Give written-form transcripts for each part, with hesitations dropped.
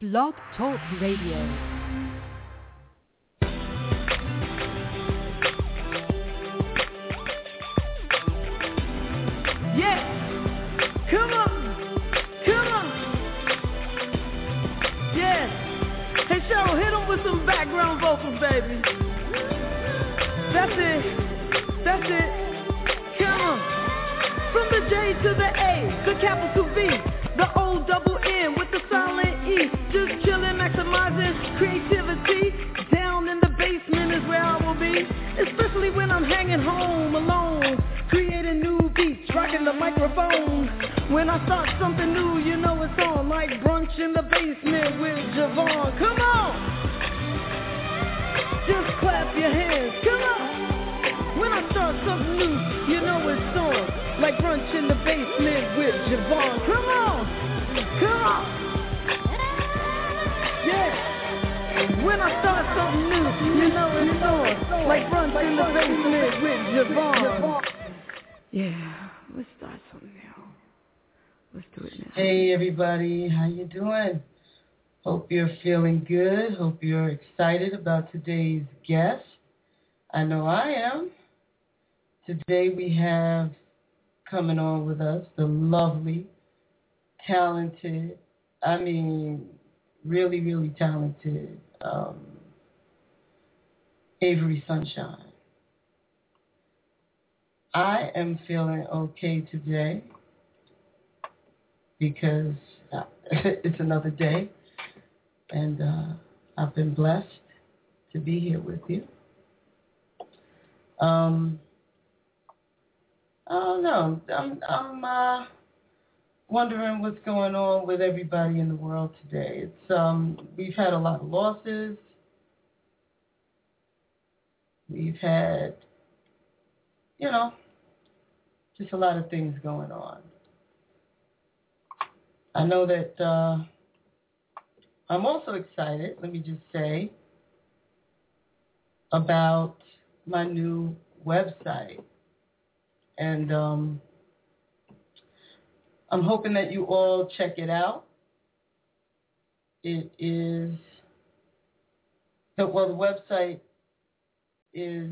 Blog Talk Radio. Yeah, come on, yeah. Hey Cheryl, hit them with some background vocals, baby. That's it, come on. From the J to the A, the capital V, the O double N with the silent E. Just chillin', maximizing creativity. Down in the basement is where I will be, especially when I'm hanging home alone, creating new beats, rocking the microphone. When I start something new, you know it's on, like brunch in the basement with Javon. Come on, just clap your hands. Come on. When I start something new, you know it's on, like brunch in the basement with Javon. Come on, yeah. When I start something new, you know it's on, like brunch in the basement with Javon. Yeah, let's start something new. Let's do it now. Hey everybody, how you doing? Hope you're feeling good. Hope you're excited about today's guest. I know I am. Today we have coming on with us the lovely, talented, really, really talented Avery Sunshine. I am feeling okay today because it's another day, and I've been blessed to be here with you. I don't know. I'm wondering what's going on with everybody in the world today. It's we've had a lot of losses. We've had, just a lot of things going on. I know that I'm also excited, let me just say, about my new website. And I'm hoping that you all check it out. It is, the website is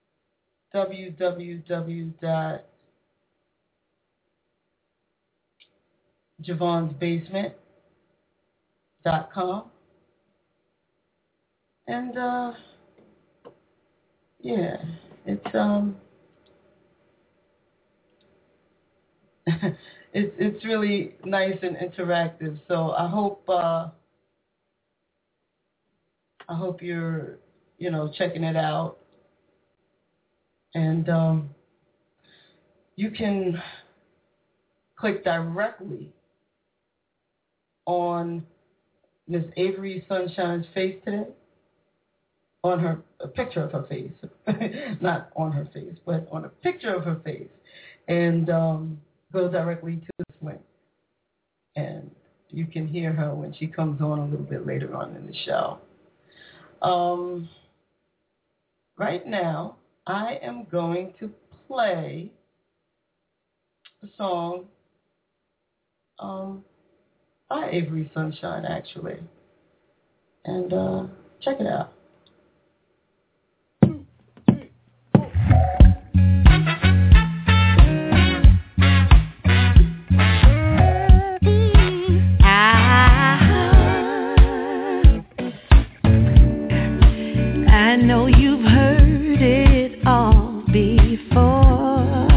www.javonsbasement.com. And yeah, it's really nice and interactive. So I hope you're checking it out, and you can click directly on Miss Avery Sunshine's face today, on a picture of her face, not on her face, but on a picture of her face, and go directly to this link. And you can hear her when she comes on a little bit later on in the show. Right now, I am going to play a song by Avery Sunshine, actually. And check it out. I know you've heard it all before.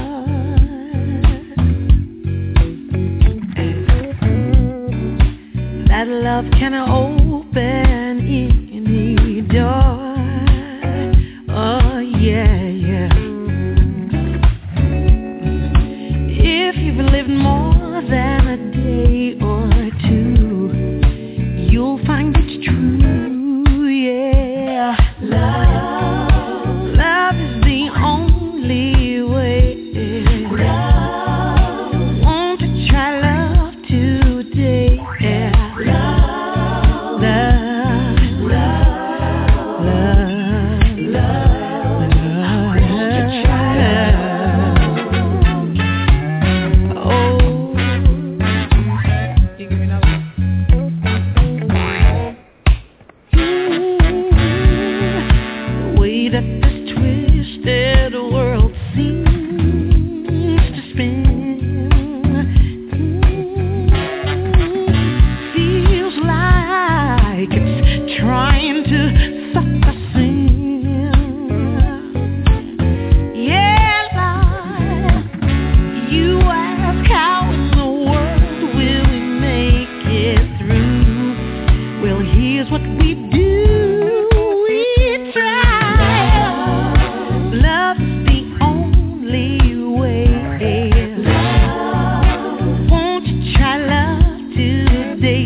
That love can open any door. Oh yeah, yeah. If you've lived more than a day or two, you'll find it's true, yeah. Love is the only way. Want to try love today, yeah. Love what we do. We try. Love is the only way. Won't you try love today?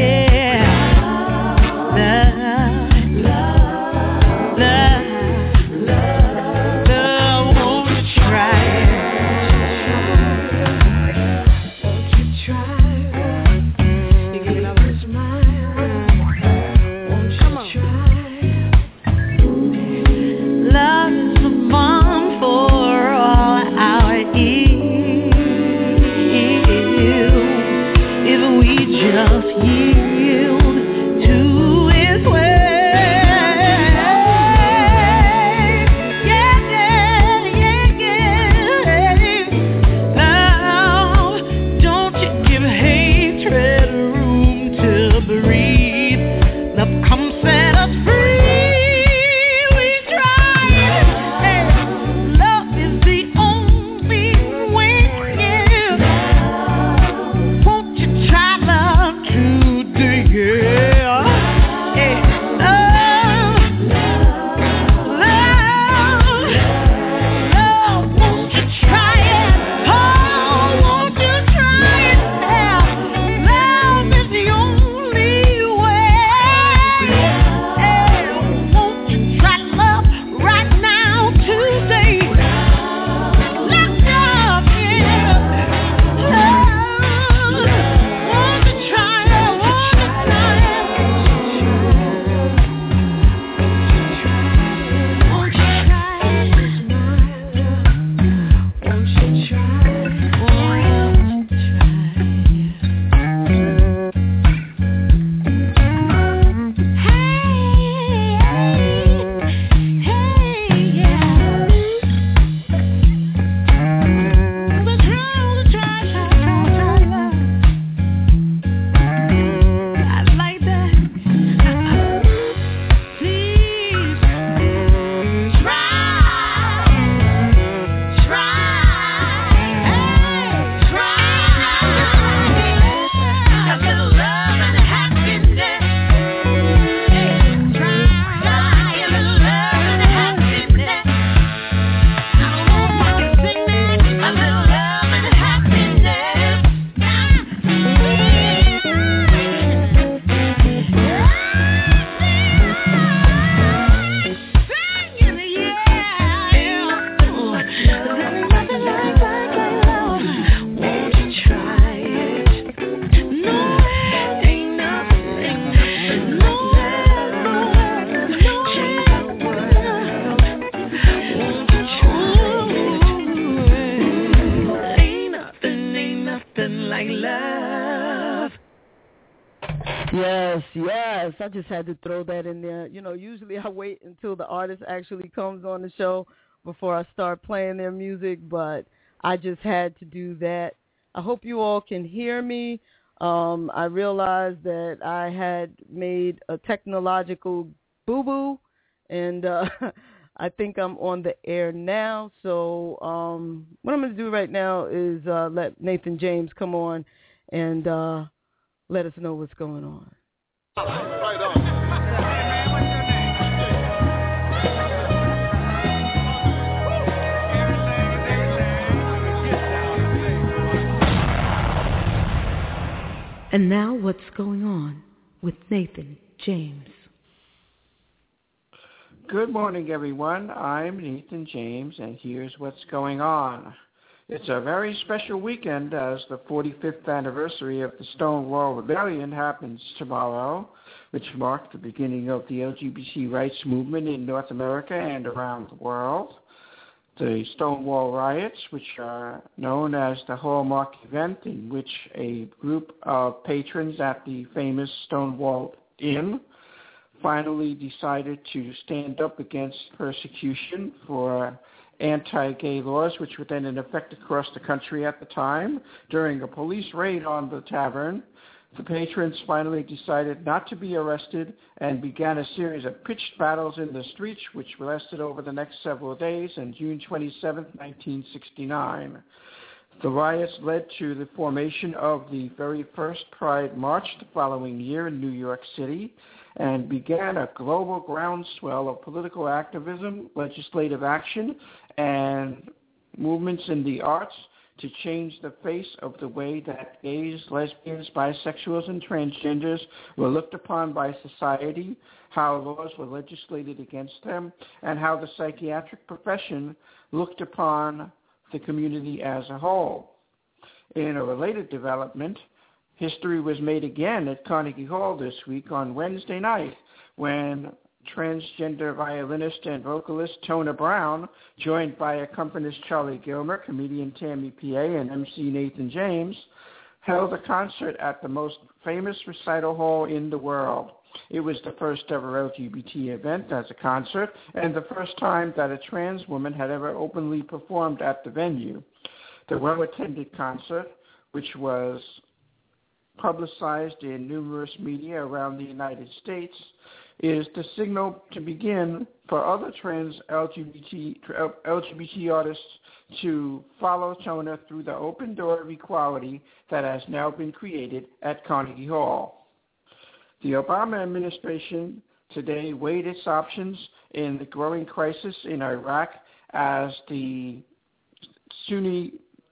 Yes, I just had to throw that in there. You know, usually I wait until the artist actually comes on the show before I start playing their music, but I just had to do that. I hope you all can hear me. I realized that I had made a technological boo-boo, and I think I'm on the air now. So what I'm going to do right now is let Nathan James come on and let us know what's going on. Right on. And now what's going on with Nathan James. Good morning, everyone. I'm Nathan James, and here's what's going on. It's a very special weekend as the 45th anniversary of the Stonewall Rebellion happens tomorrow, which marked the beginning of the LGBT rights movement in North America and around the world. The Stonewall riots, which are known as the Hallmark event, in which a group of patrons at the famous Stonewall Inn finally decided to stand up against persecution for anti-gay laws, which were then in effect across the country at the time. During a police raid on the tavern, the patrons finally decided not to be arrested and began a series of pitched battles in the streets, which lasted over the next several days on June 27, 1969. The riots led to the formation of the very first Pride March the following year in New York City and began a global groundswell of political activism, legislative action, and movements in the arts to change the face of the way that gays, lesbians, bisexuals, and transgenders were looked upon by society, how laws were legislated against them, and how the psychiatric profession looked upon the community as a whole. In a related development, history was made again at Carnegie Hall this week on Wednesday night when transgender violinist and vocalist Tona Brown, joined by accompanist Charlie Gilmer, comedian Tammy PA, and MC Nathan James, held a concert at the most famous recital hall in the world. It was the first ever LGBT event as a concert and the first time that a trans woman had ever openly performed at the venue. The well-attended concert, which was publicized in numerous media around the United States, is the signal to begin for other trans LGBT artists to follow Tona through the open door of equality that has now been created at Carnegie Hall. The Obama administration today weighed its options in the growing crisis in Iraq as the Sunni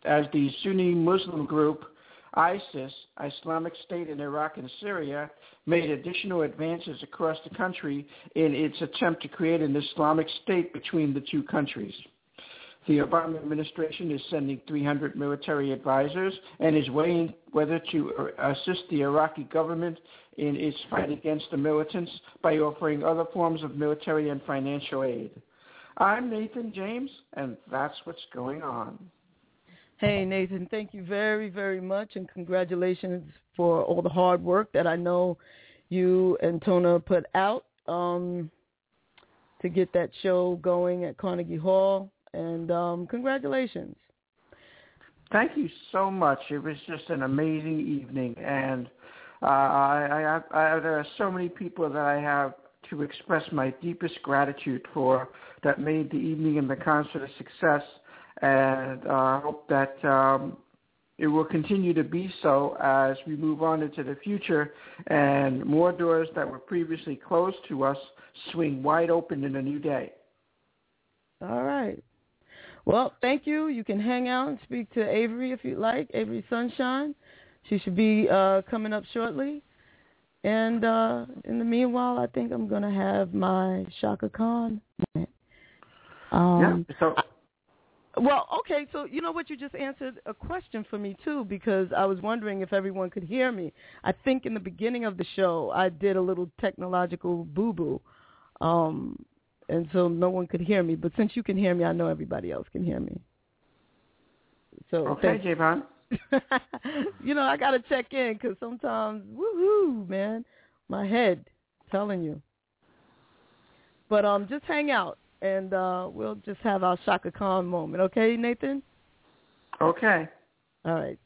Muslim group ISIS, Islamic State in Iraq and Syria, made additional advances across the country in its attempt to create an Islamic State between the two countries. The Obama administration is sending 300 military advisors and is weighing whether to assist the Iraqi government in its fight against the militants by offering other forms of military and financial aid. I'm Nathan James, and that's what's going on. Hey, Nathan, thank you very, very much, and congratulations for all the hard work that I know you and Tona put out to get that show going at Carnegie Hall, and congratulations. Thank you so much. It was just an amazing evening, and there are so many people that I have to express my deepest gratitude for that made the evening and the concert a success. And I hope that it will continue to be so as we move on into the future and more doors that were previously closed to us swing wide open in a new day. All right. Well, thank you. You can hang out and speak to Avery if you'd like, Avery Sunshine. She should be coming up shortly. And in the meanwhile, I think I'm going to have my Shaka Khan moment. Well, okay, so you know what? You just answered a question for me, too, because I was wondering if everyone could hear me. I think in the beginning of the show, I did a little technological boo-boo, and so no one could hear me. But since you can hear me, I know everybody else can hear me. So okay, Javon. You know, I got to check in because sometimes, woohoo, man, my head telling you. But just hang out. And we'll just have our Shaka Khan moment. Okay, Nathan? Okay. All right.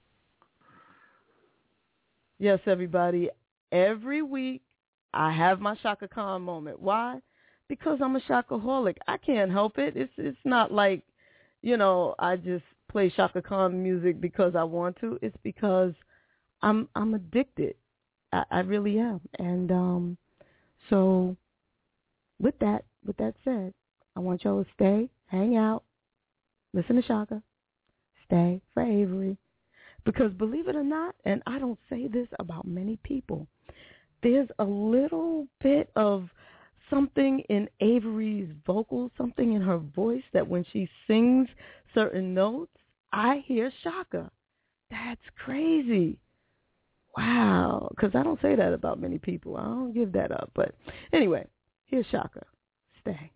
Yes, everybody. Every week I have my Shaka Khan moment. Why? Because I'm a Shakaholic. I can't help it. It's not like, you know, I just play Shaka Khan music because I want to. It's because I'm addicted. I really am. And so with that said, I want y'all to stay, hang out, listen to Shaka, stay for Avery. Because believe it or not, and I don't say this about many people, there's a little bit of something in Avery's vocals, something in her voice that when she sings certain notes, I hear Shaka. That's crazy. Wow. Because I don't say that about many people. I don't give that up. But anyway, here's Shaka. Stay.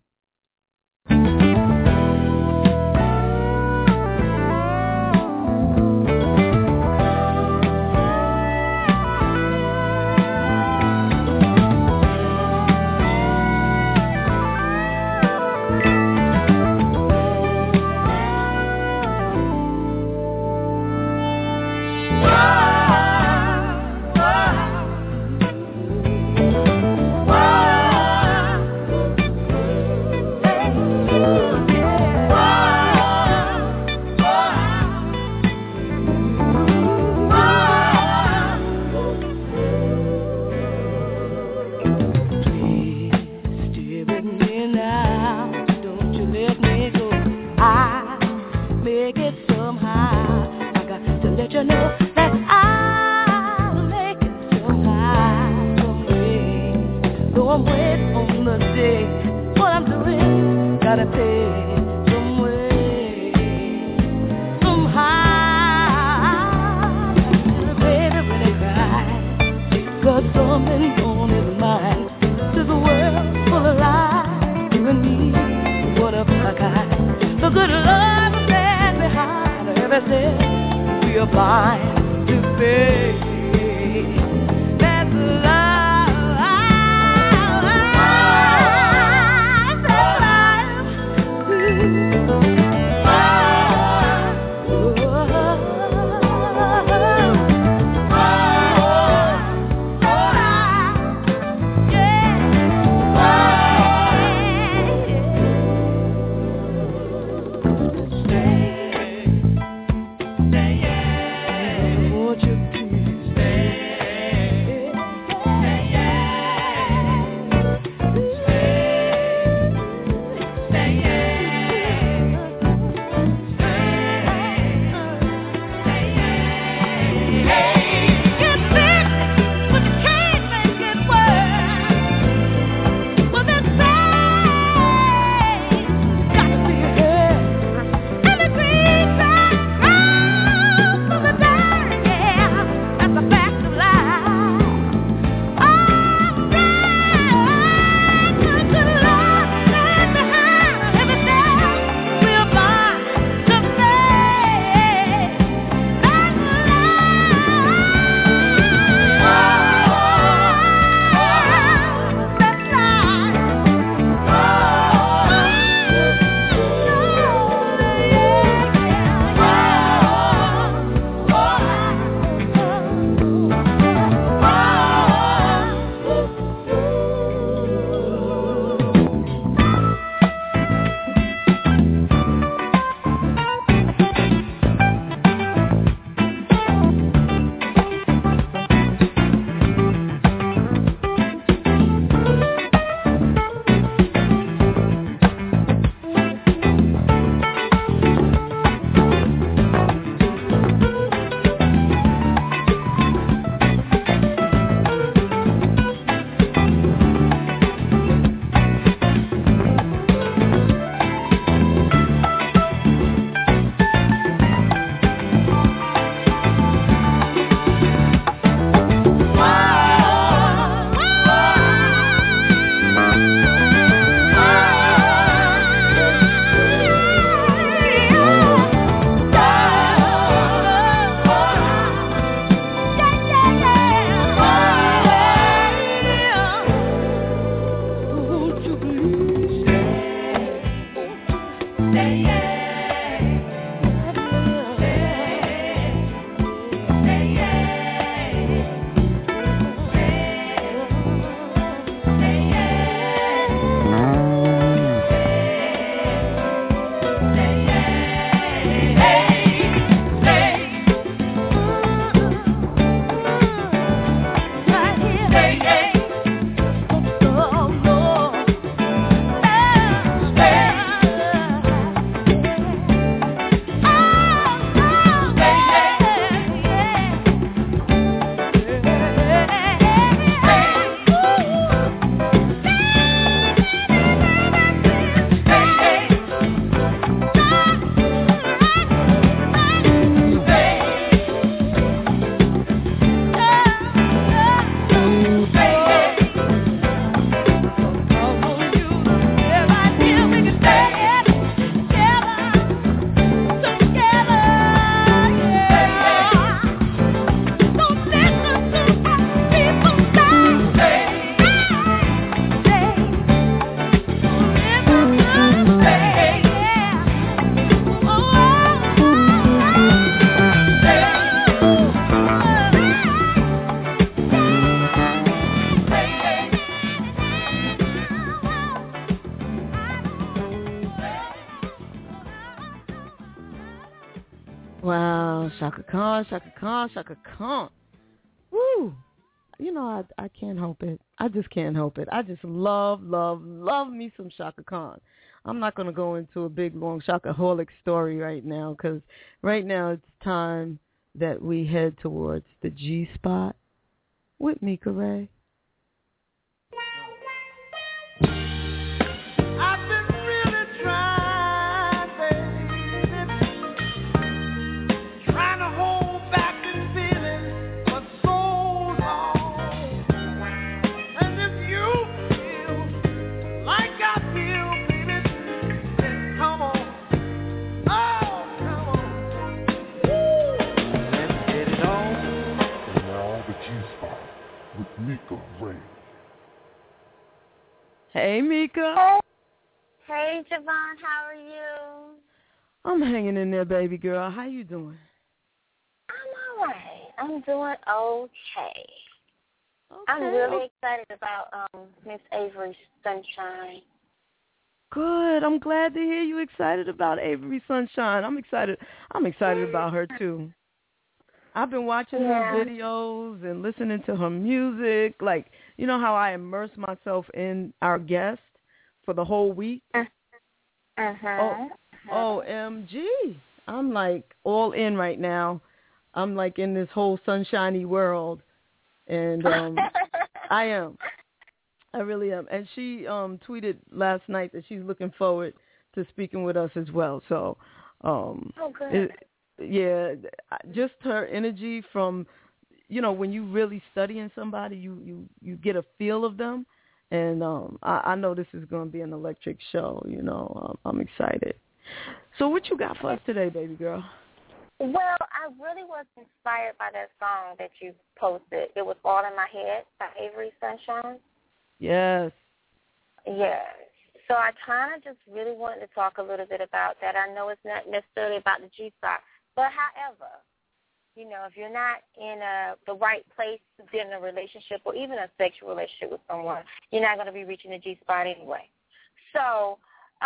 gotta pay some way, somehow. Baby, when they cry, got something on his mind. There's a world full of lies, you and me, what a black eye. The good love is there behind everything we are blind to face. That's love. Chaka Khan, Chaka Khan, Chaka Khan. Woo! You know, I can't help it. I just can't help it. I just love me some Chaka Khan. I'm not going to go into a big, long Shakaholic story right now, because right now it's time that we head towards the G-Spot with Mika Ray. I've been really trying Mika Ray. Hey, Mika. Hey, Javon, how are you? I'm hanging in there, baby girl. How you doing? I'm all right. I'm doing okay. I'm really excited about Miss Avery Sunshine. Good. I'm glad to hear you excited about Avery Sunshine. I'm excited about her too. I've been watching her videos and listening to her music. Like, you know how I immerse myself in our guest for the whole week? OMG. I'm like all in right now. I'm like in this whole sunshiny world. And I am. I really am. And she tweeted last night that she's looking forward to speaking with us as well. So, good. Just her energy from, you know, when you really studying somebody, you get a feel of them. And I know this is going to be an electric show, you know. I'm excited. So what you got for us today, baby girl? Well, I really was inspired by that song that you posted. It was All in My Head by Avery Sunshine. Yes. Yes. So I kind of just really wanted to talk a little bit about that. I know it's not necessarily about the G-spot, but however, you know, if you're not in the right place to be in a relationship or even a sexual relationship with someone, you're not going to be reaching the G-spot anyway. So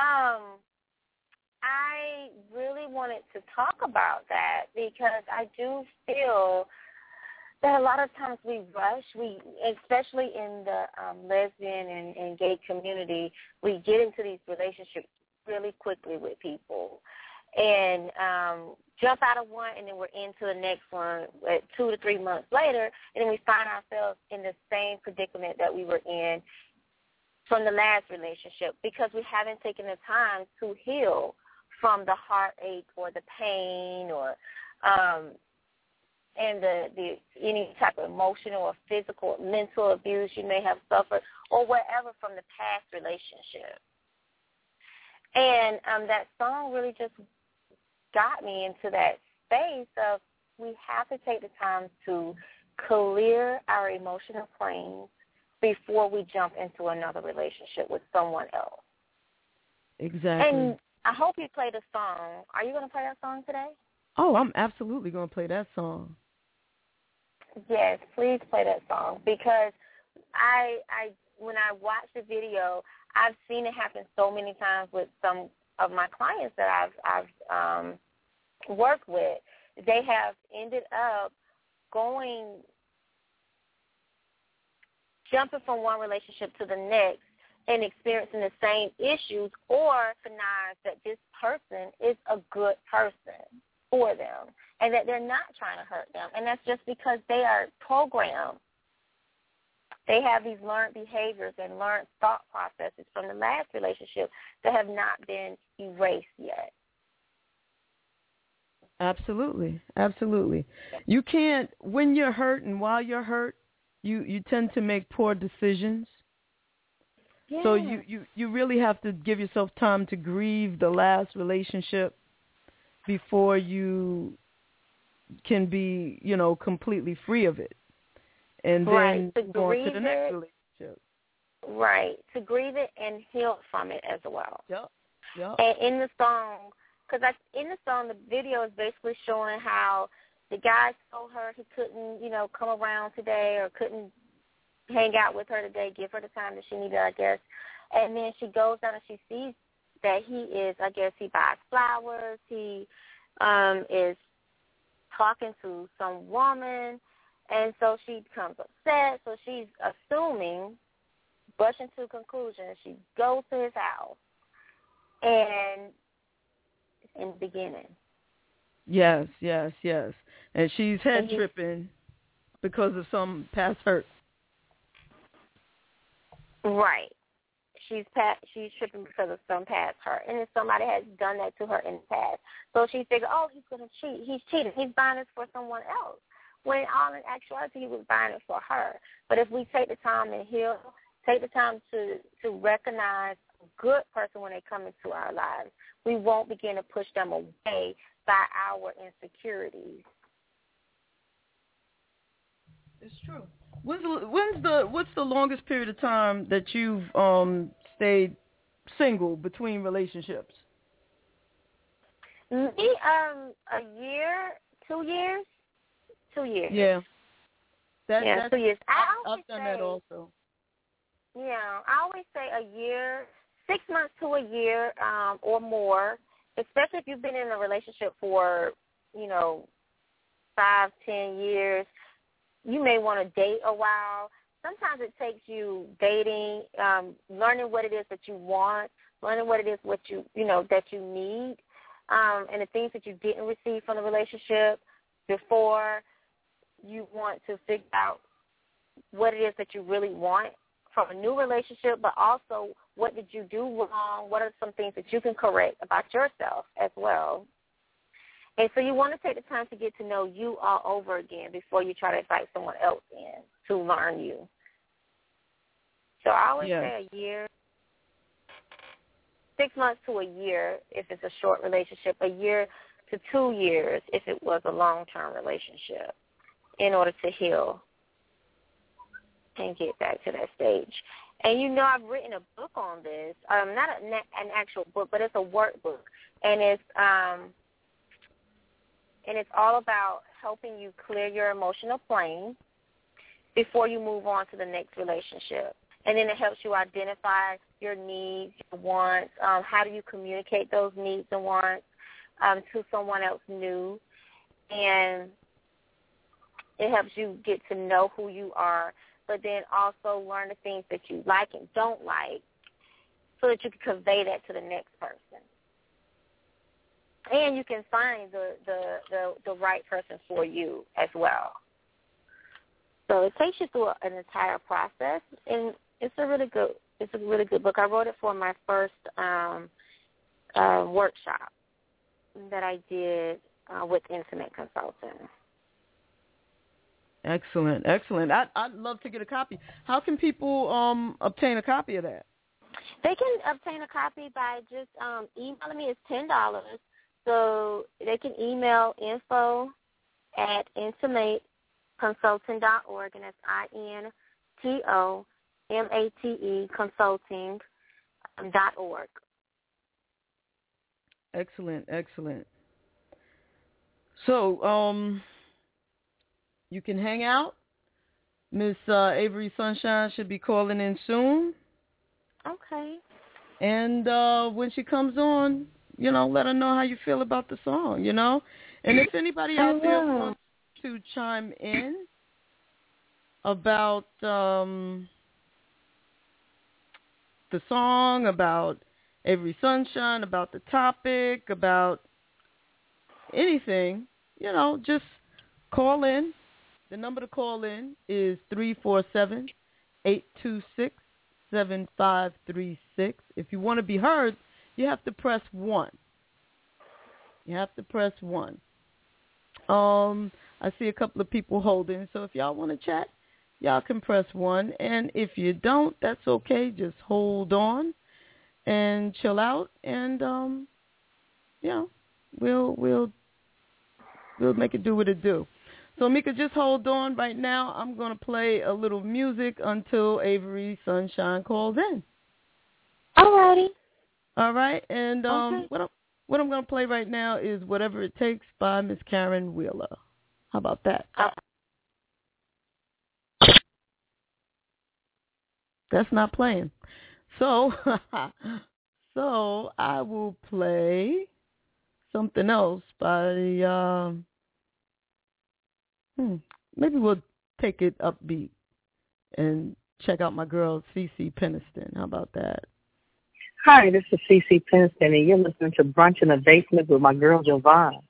I really wanted to talk about that because I do feel that a lot of times we rush, especially in the lesbian and gay community, we get into these relationships really quickly with people and jump out of one and then we're into the next one 2 to 3 months later, and then we find ourselves in the same predicament that we were in from the last relationship because we haven't taken the time to heal from the heartache or the pain or and the any type of emotional or physical, mental abuse you may have suffered or whatever from the past relationship. And that song really just got me into that space of we have to take the time to clear our emotional planes before we jump into another relationship with someone else. Exactly. And I hope you play the song. Are you going to play that song today? Oh, I'm absolutely going to play that song. Yes, please play that song because I when I watch the video, I've seen it happen so many times with some of my clients that I've worked with. They have ended up jumping from one relationship to the next and experiencing the same issues or recognize that this person is a good person for them and that they're not trying to hurt them. And that's just because they are programmed. They have these learned behaviors and learned thought processes from the last relationship that have not been erased yet. Absolutely. Absolutely. You can't, when you're hurt and while you're hurt, you tend to make poor decisions. Yeah. So you really have to give yourself time to grieve the last relationship before you can be, you know, completely free of it. And then go on to the next relationship. Right. To grieve it and heal from it as well. Yep. And in the song, because in the song, the video is basically showing how the guy told her he couldn't, you know, come around today or couldn't hang out with her today, give her the time that she needed, I guess. And then she goes down and she sees that he is, I guess, he buys flowers. He is talking to some woman. And so she becomes upset. So she's assuming, rushing to a conclusion. She goes to his house. And it's in the beginning. Yes. And she's head tripping because of some past hurt. Right. She's tripping because of some past hurt. And if somebody has done that to her in the past. So she figured, oh, he's going to cheat. He's cheating. He's buying this for someone else. When all in actuality, he was buying it for her. But if we take the time to heal, take the time to recognize a good person when they come into our lives, we won't begin to push them away by our insecurities. It's true. What's the longest period of time that you've stayed single between relationships? Me, a year, 2 years. 2 years. Yeah. 2 years. I've done that also. Yeah, I always say a year, 6 months to a year, or more, especially if you've been in a relationship for, 5, 10 years. You may want to date a while. Sometimes it takes you dating, learning what it is that you want, learning what it is that you need, and the things that you didn't receive from the relationship before you want to figure out what it is that you really want from a new relationship, but also what did you do wrong? What are some things that you can correct about yourself as well? And so you want to take the time to get to know you all over again before you try to invite someone else in to learn you. So I always say a year, 6 months to a year if it's a short relationship, a year to 2 years if it was a long-term relationship, in order to heal and get back to that stage. And I've written a book on this, not an actual book, but it's a workbook, and it's all about helping you clear your emotional plane before you move on to the next relationship. And then it helps you identify your needs, your wants, how do you communicate those needs and wants to someone else new, and it helps you get to know who you are, but then also learn the things that you like and don't like so that you can convey that to the next person. And you can find the right person for you as well. So it takes you through an entire process, and it's a really good book. I wrote it for my first workshop that I did with Intimate Consulting. Excellent. I'd love to get a copy. How can people obtain a copy of that? They can obtain a copy by just emailing me. It's $10. So they can email info@intimateconsulting.org, and that's INTOMATE consulting.org. Excellent. So, you can hang out. Miss Avery Sunshine should be calling in soon. Okay. And when she comes on, let her know how you feel about the song, And if anybody out there wants to chime in about the song, about Avery Sunshine, about the topic, about anything, just call in. The number to call in is 347-826-7536. If you want to be heard, you have to press 1. I see a couple of people holding, so if y'all want to chat, y'all can press 1. And if you don't, that's okay. Just hold on and chill out, and we'll make it do what it do. So, Mika, just hold on right now. I'm going to play a little music until Avery Sunshine calls in. Alrighty. All right, and okay. what I'm going to play right now is Whatever It Takes by Miss Karen Wheeler. How about that? That's not playing. So I will play something else by maybe we'll take it upbeat and check out my girl CeCe Peniston. How about that? Hi, this is CeCe Peniston, and you're listening to Brunch in the Basement with my girl Jovan.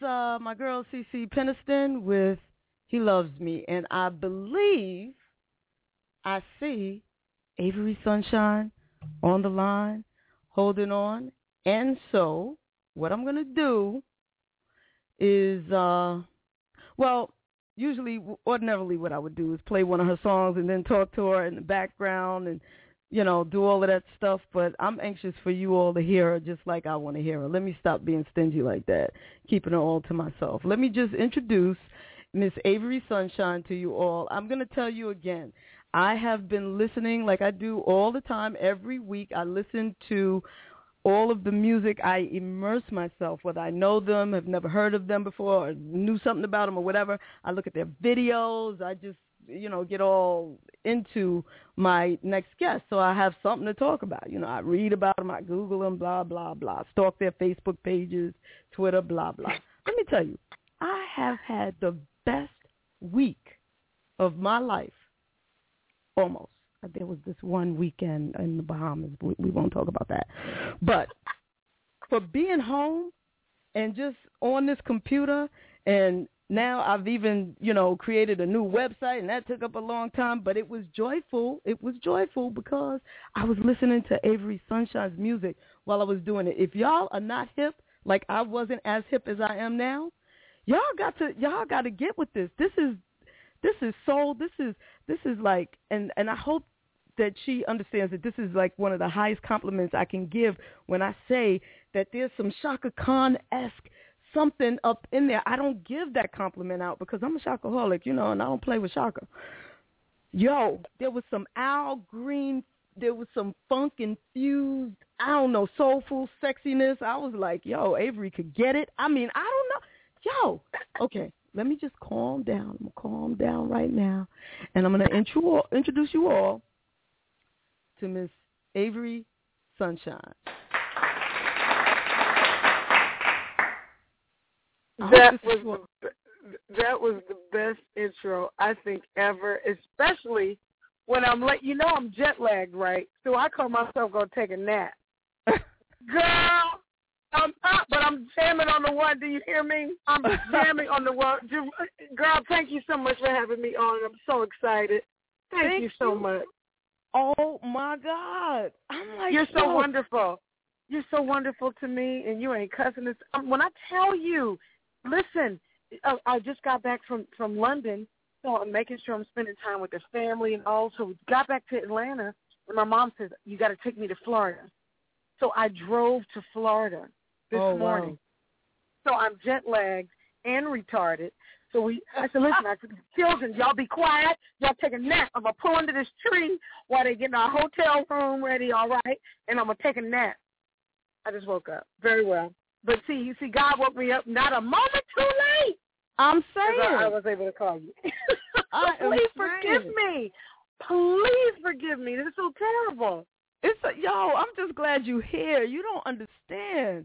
my girl CeCe Peniston with He Loves Me. And I believe I see Avery Sunshine on the line, holding on. And so what I'm going to do is, ordinarily what I would do is play one of her songs and then talk to her in the background and, do all of that stuff. But I'm anxious for you all to hear her just like I want to hear her. Let me stop being stingy like that, keeping her all to myself. Let me just introduce Miss Avery Sunshine to you all. I'm going to tell you again, I have been listening like I do all the time. Every week I listen to all of the music. I immerse myself, whether I know them, have never heard of them before, or knew something about them or whatever. I look at their videos. I just, get all into my next guest. So I have something to talk about. I read about them. I Google them, blah, blah, blah. Stalk their Facebook pages, Twitter, blah, blah. Let me tell you, I have had the best week of my life, almost. There was this one weekend in the Bahamas. We won't talk about that. But for being home and just on this computer, and now I've even, created a new website, and that took up a long time, but it was joyful. It was joyful because I was listening to Avery Sunshine's music while I was doing it. If y'all are not hip, like I wasn't as hip as I am now, y'all got to get with this. This is soul. This is like, and I hope that she understands that this is like one of the highest compliments I can give when I say that there's some Chaka Khan-esque something up in there. I don't give that compliment out because I'm a Shakaholic, and I don't play with Chaka. Yo, there was some Al Green, there was some funk-infused, I don't know, soulful sexiness. I was like, yo, Avery could get it. I mean, I don't know. Yo, okay. Let me just calm down. I'm going to calm down right now, and I'm going to introduce you all to Miss Avery Sunshine. That was the best intro I think ever, especially when I'm late. I'm jet lagged, right? So I call myself going to take a nap. Girl, I'm up, but I'm jamming on the one. Do you hear me? I'm jamming on the one. Girl, thank you so much for having me on. I'm so excited. Thank you so much. Oh, my God. I'm like, you're so wonderful. You're so wonderful to me, and you ain't cussing us. When I tell you, listen, I just got back from London, so I'm making sure I'm spending time with the family and all. So we got back to Atlanta, and my mom says, you got to take me to Florida. So I drove to Florida this morning. So I'm jet-lagged and retarded. So I said, listen, children, y'all be quiet. Y'all take a nap. I'm going to pull under this tree while they get our hotel room ready, all right, and I'm going to take a nap. I just woke up. Very well. But see, God woke me up not a moment too late. I'm saying. I was able to call you. Please forgive me. Please forgive me. This is so terrible. I'm just glad you're here. You don't understand.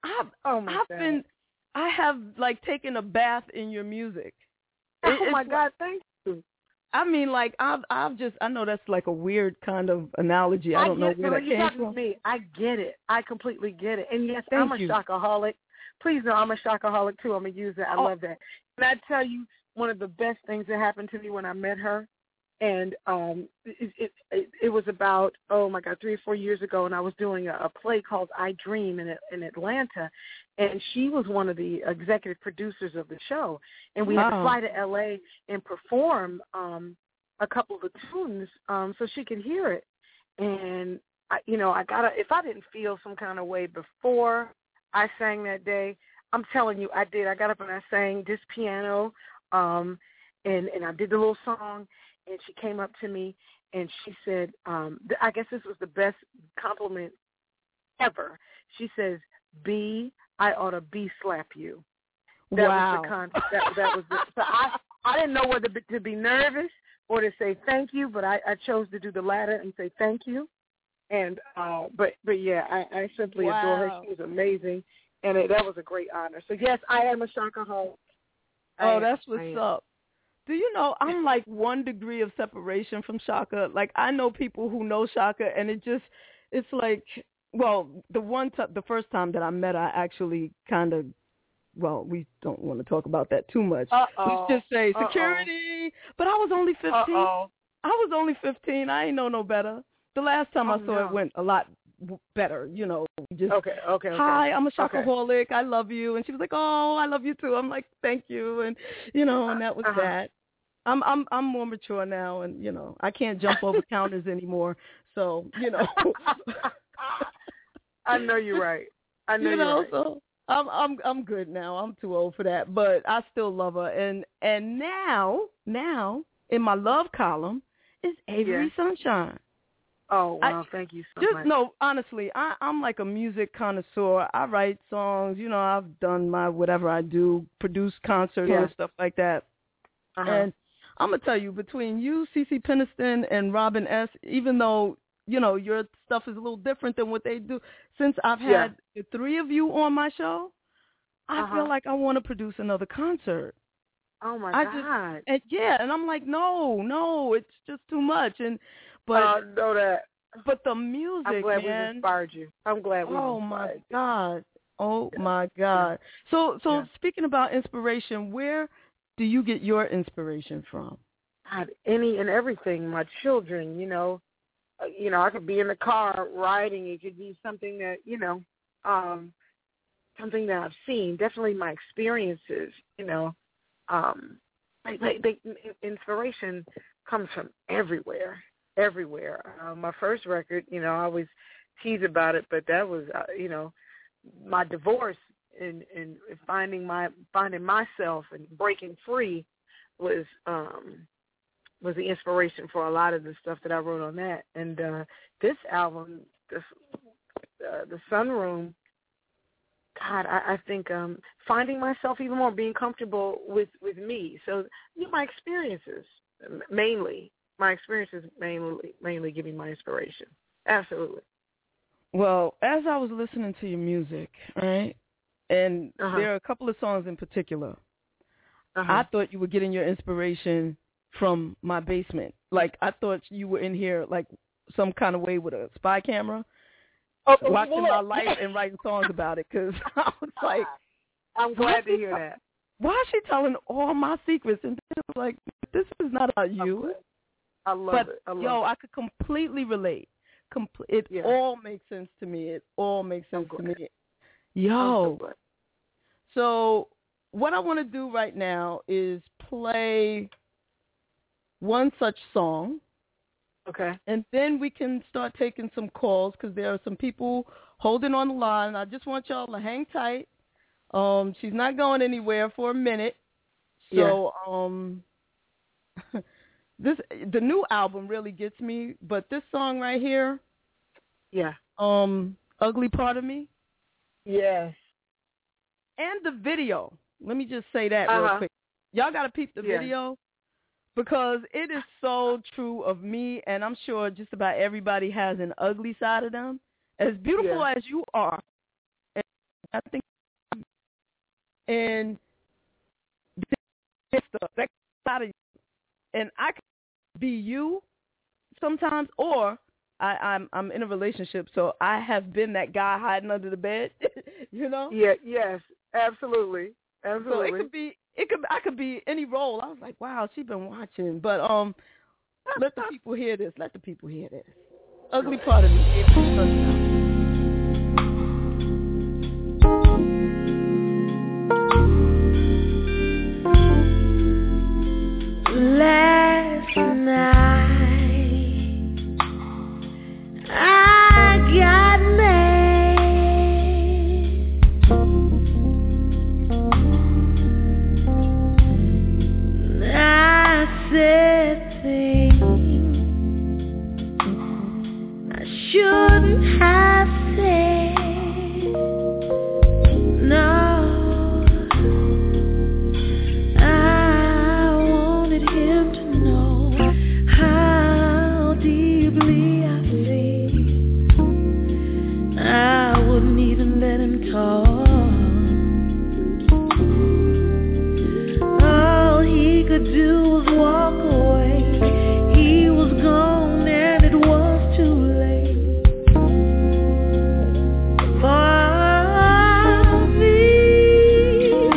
I have like taken a bath in your music. Oh my God, thank you. I mean, like I know that's like a weird kind of analogy. I don't know where that came from. Me. I get it. I completely get it. And yes, I'm a Shakaholic. Please know I'm a Shakaholic too. I'm gonna use that. I love that. And I tell you, one of the best things that happened to me when I met her, and it was about 3 or 4 years ago, and I was doing a play called I Dream in Atlanta, and she was one of the executive producers of the show, and we had to fly to L.A. and perform a couple of the tunes so she could hear it. And if I didn't feel some kind of way before I sang that day, I'm telling you, I did. I got up and I sang this piano, and I did the little song. And she came up to me, and she said, I guess this was the best compliment ever. She says, B, I ought to B-slap you. That was the concept. That was the, so I didn't know whether to be nervous or to say thank you, but I chose to do the latter and say thank you. And but yeah, I simply adore her. She was amazing, and that was a great honor. So, yes, I am a Shakaholic. That's what's up. Do you know, I'm like 1 degree of separation from Chaka. Like, I know people who know Chaka, and it's like, well, the first time that I met her, I actually kind of well, we don't want to talk about that too much. Uh-oh. Let's just say security. But I was only 15. Uh-oh. I was only 15. I ain't know no better. The last time I saw it went a lot better, just okay. Hi, I'm a shopaholic. I love you. And she was like, oh, I love you too. I'm like, thank you. And and that was that. I'm more mature now, and I can't jump over counters anymore. So I know you're right. I know you're right. So I'm good now. I'm too old for that, but I still love her. And now in my love column is Avery Sunshine. Oh, wow. Thank you so much. No, honestly, I'm like a music connoisseur. I write songs. I've done my whatever I do, produce concerts and stuff like that. And I'm going to tell you, between you, CeCe Peniston, and Robin S., even though, your stuff is a little different than what they do, since I've had the three of you on my show, I feel like I want to produce another concert. Oh, my God. And I'm like, no, it's just too much. But I know that. But the music, I'm glad man. we inspired you. I'm glad we inspired you. Oh, my God. So speaking about inspiration, where do you get your inspiration from? God, any and everything. My children, I could be in the car riding. It could be something that, something that I've seen. Definitely my experiences, inspiration comes from everywhere. My first record, I always tease about it, but that was, my divorce and finding myself and breaking free was the inspiration for a lot of the stuff that I wrote on that. And this album, the Sunroom, God, I think finding myself even more, being comfortable with me. So my experiences mainly. My experiences mainly give me my inspiration. Absolutely. Well, as I was listening to your music, right, and there are a couple of songs in particular, I thought you were getting your inspiration from my basement. Like, I thought you were in here, like, some kind of way with a spy camera, watching my life and writing songs about it, because I was like... I'm glad to hear that. Why is she telling all my secrets? And it was like, this is not about you. I love it. I could completely relate. It all makes sense to me. It all makes sense to me. So what I want to do right now is play one such song. Okay. And then we can start taking some calls, because there are some people holding on the line. I just want y'all to hang tight. She's not going anywhere for a minute. So the new album really gets me, but this song right here, Ugly Part of Me. Yes. And the video. Let me just say that real quick. Y'all got to peep the video, because it is so true of me, and I'm sure just about everybody has an ugly side of them. As beautiful as you are, and I think, and that side of you, and I can be you sometimes, or I'm in a relationship, so I have been that guy hiding under the bed, Yeah, yes, absolutely. So I could be any role. I was like, wow, she's been watching. But let the people hear this. Ugly Part of Me. Last night I got mad. I said things I shouldn't have said. No. All he could do was walk away. He was gone and it was too late for me.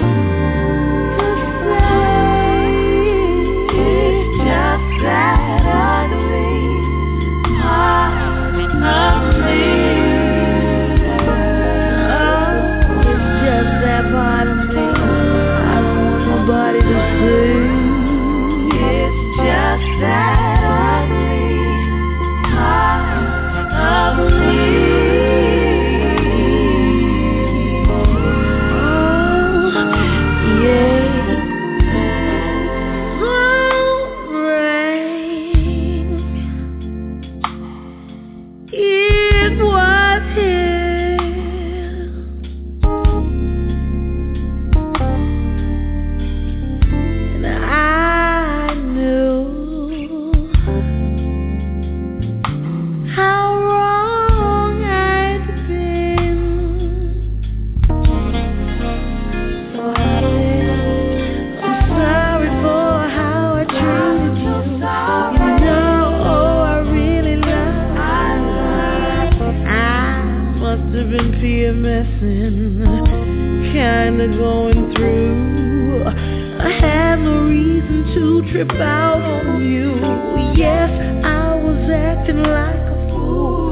been kinda going through. I had no reason to trip out on you. Yes, I was acting like a fool,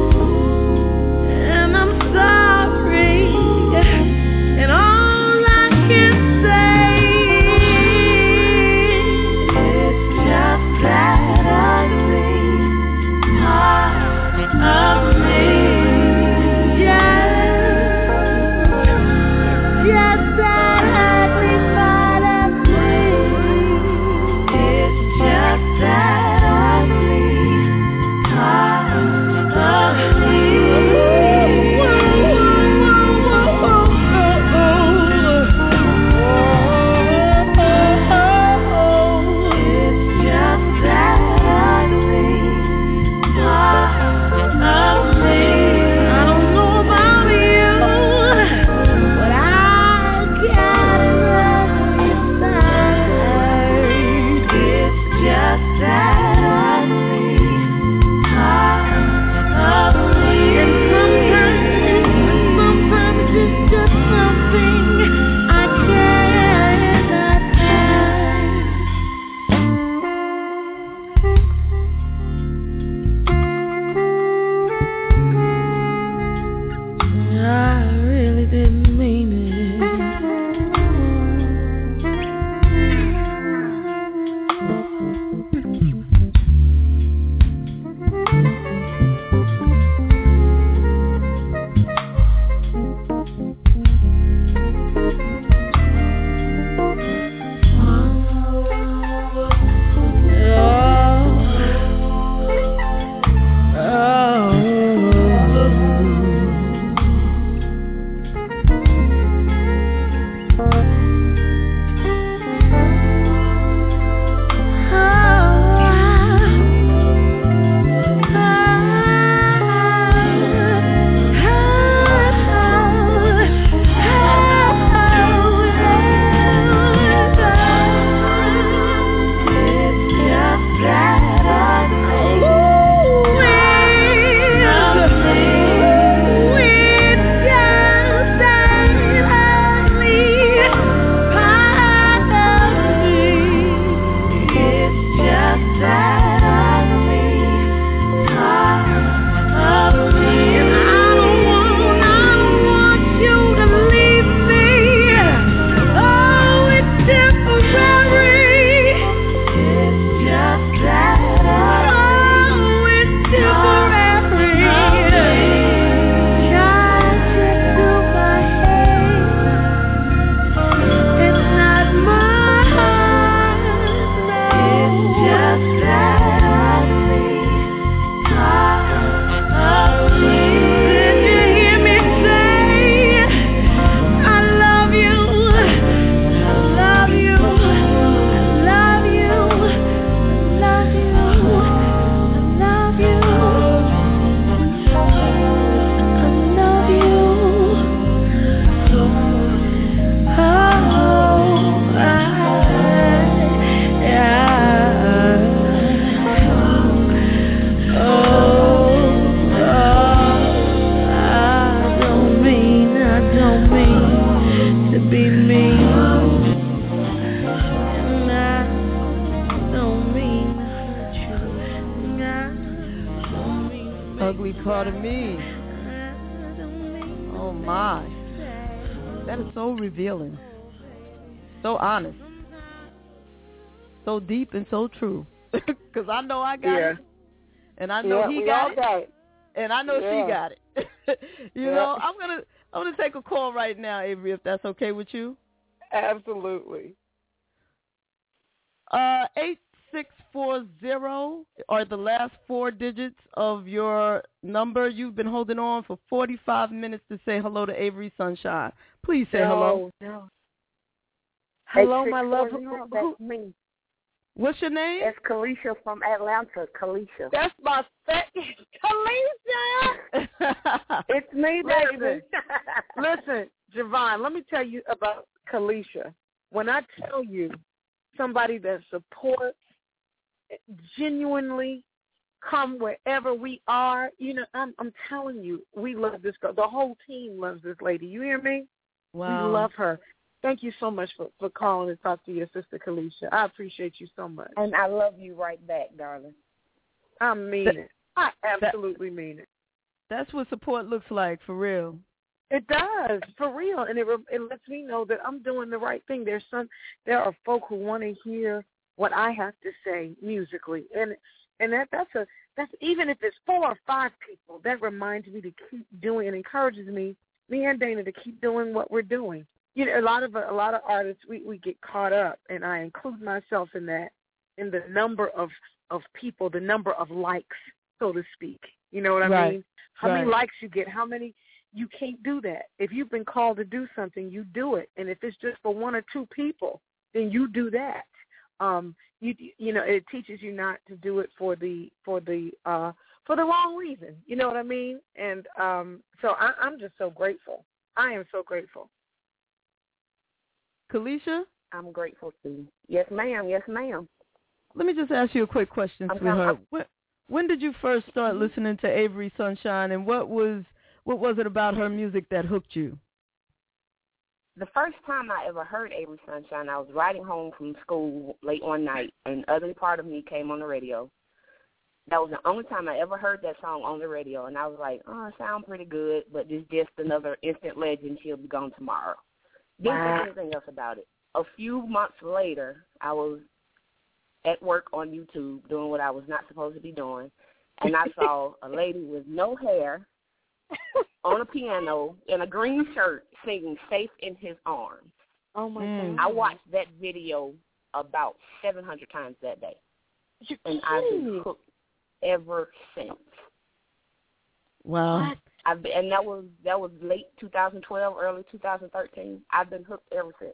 and I'm sorry. And all I can say is just that ugly part of me. Yes, that ugly part of me. It's just that ugly part of me. Ugly part of me. Oh my. That is so revealing. So honest. So deep and so true. Because I know I got it. And I know he got it. And I know she got it. you know, I'm gonna take a call right now, Avery, if that's okay with you. Absolutely. 8640 are the last four digits of your number. You've been holding on for 45 minutes to say hello to Avery Sunshine. Please say hello. No. Hello, my love. That's me. What's your name? It's Kalisha from Atlanta. Kalisha. That's my Kalisha. It's me, baby. Listen, Javon, let me tell you about Kalisha. When I tell you somebody that supports, genuinely come wherever we are. You know, I'm telling you, we love this girl. The whole team loves this lady. You hear me? Wow. We love her. Thank you so much for calling and talk to your sister, Kalisha. I appreciate you so much. And I love you right back, darling. I mean it. I absolutely mean it. That's what support looks like, for real. It does, for real, and it lets me know that I'm doing the right thing. There are folk who want to hear what I have to say musically, and that's even if it's 4 or 5 people, that reminds me to keep doing and encourages me and Dana to keep doing what we're doing. You know, a lot of artists we get caught up, and I include myself in that, in the number of people, the number of likes, so to speak. You know what I mean? How many likes you get? How many? You can't do that. If you've been called to do something, you do it. And if it's just for 1 or 2 people, then you do that. You know, it teaches you not to do it for the wrong reason. You know what I mean? And so I'm just so grateful. I am so grateful. Kalisha? I'm grateful too. Yes, ma'am. Yes, ma'am. Let me just ask you a quick question, sweetheart. When did you first start listening to Avery Sunshine, and what was it about her music that hooked you? The first time I ever heard Avery Sunshine, I was riding home from school late one night, and Other Part of Me came on the radio. That was the only time I ever heard that song on the radio, and I was like, oh, it sounds pretty good, but it's just another instant legend. She'll be gone tomorrow. Didn't think anything else about it. A few months later, I was at work on YouTube doing what I was not supposed to be doing, and I saw a lady with no hair on a piano in a green shirt singing Safe in His Arms. Oh, my God. I watched that video about 700 times that day, and I've been hooked ever since. Wow. And that was late 2012, early 2013. I've been hooked ever since.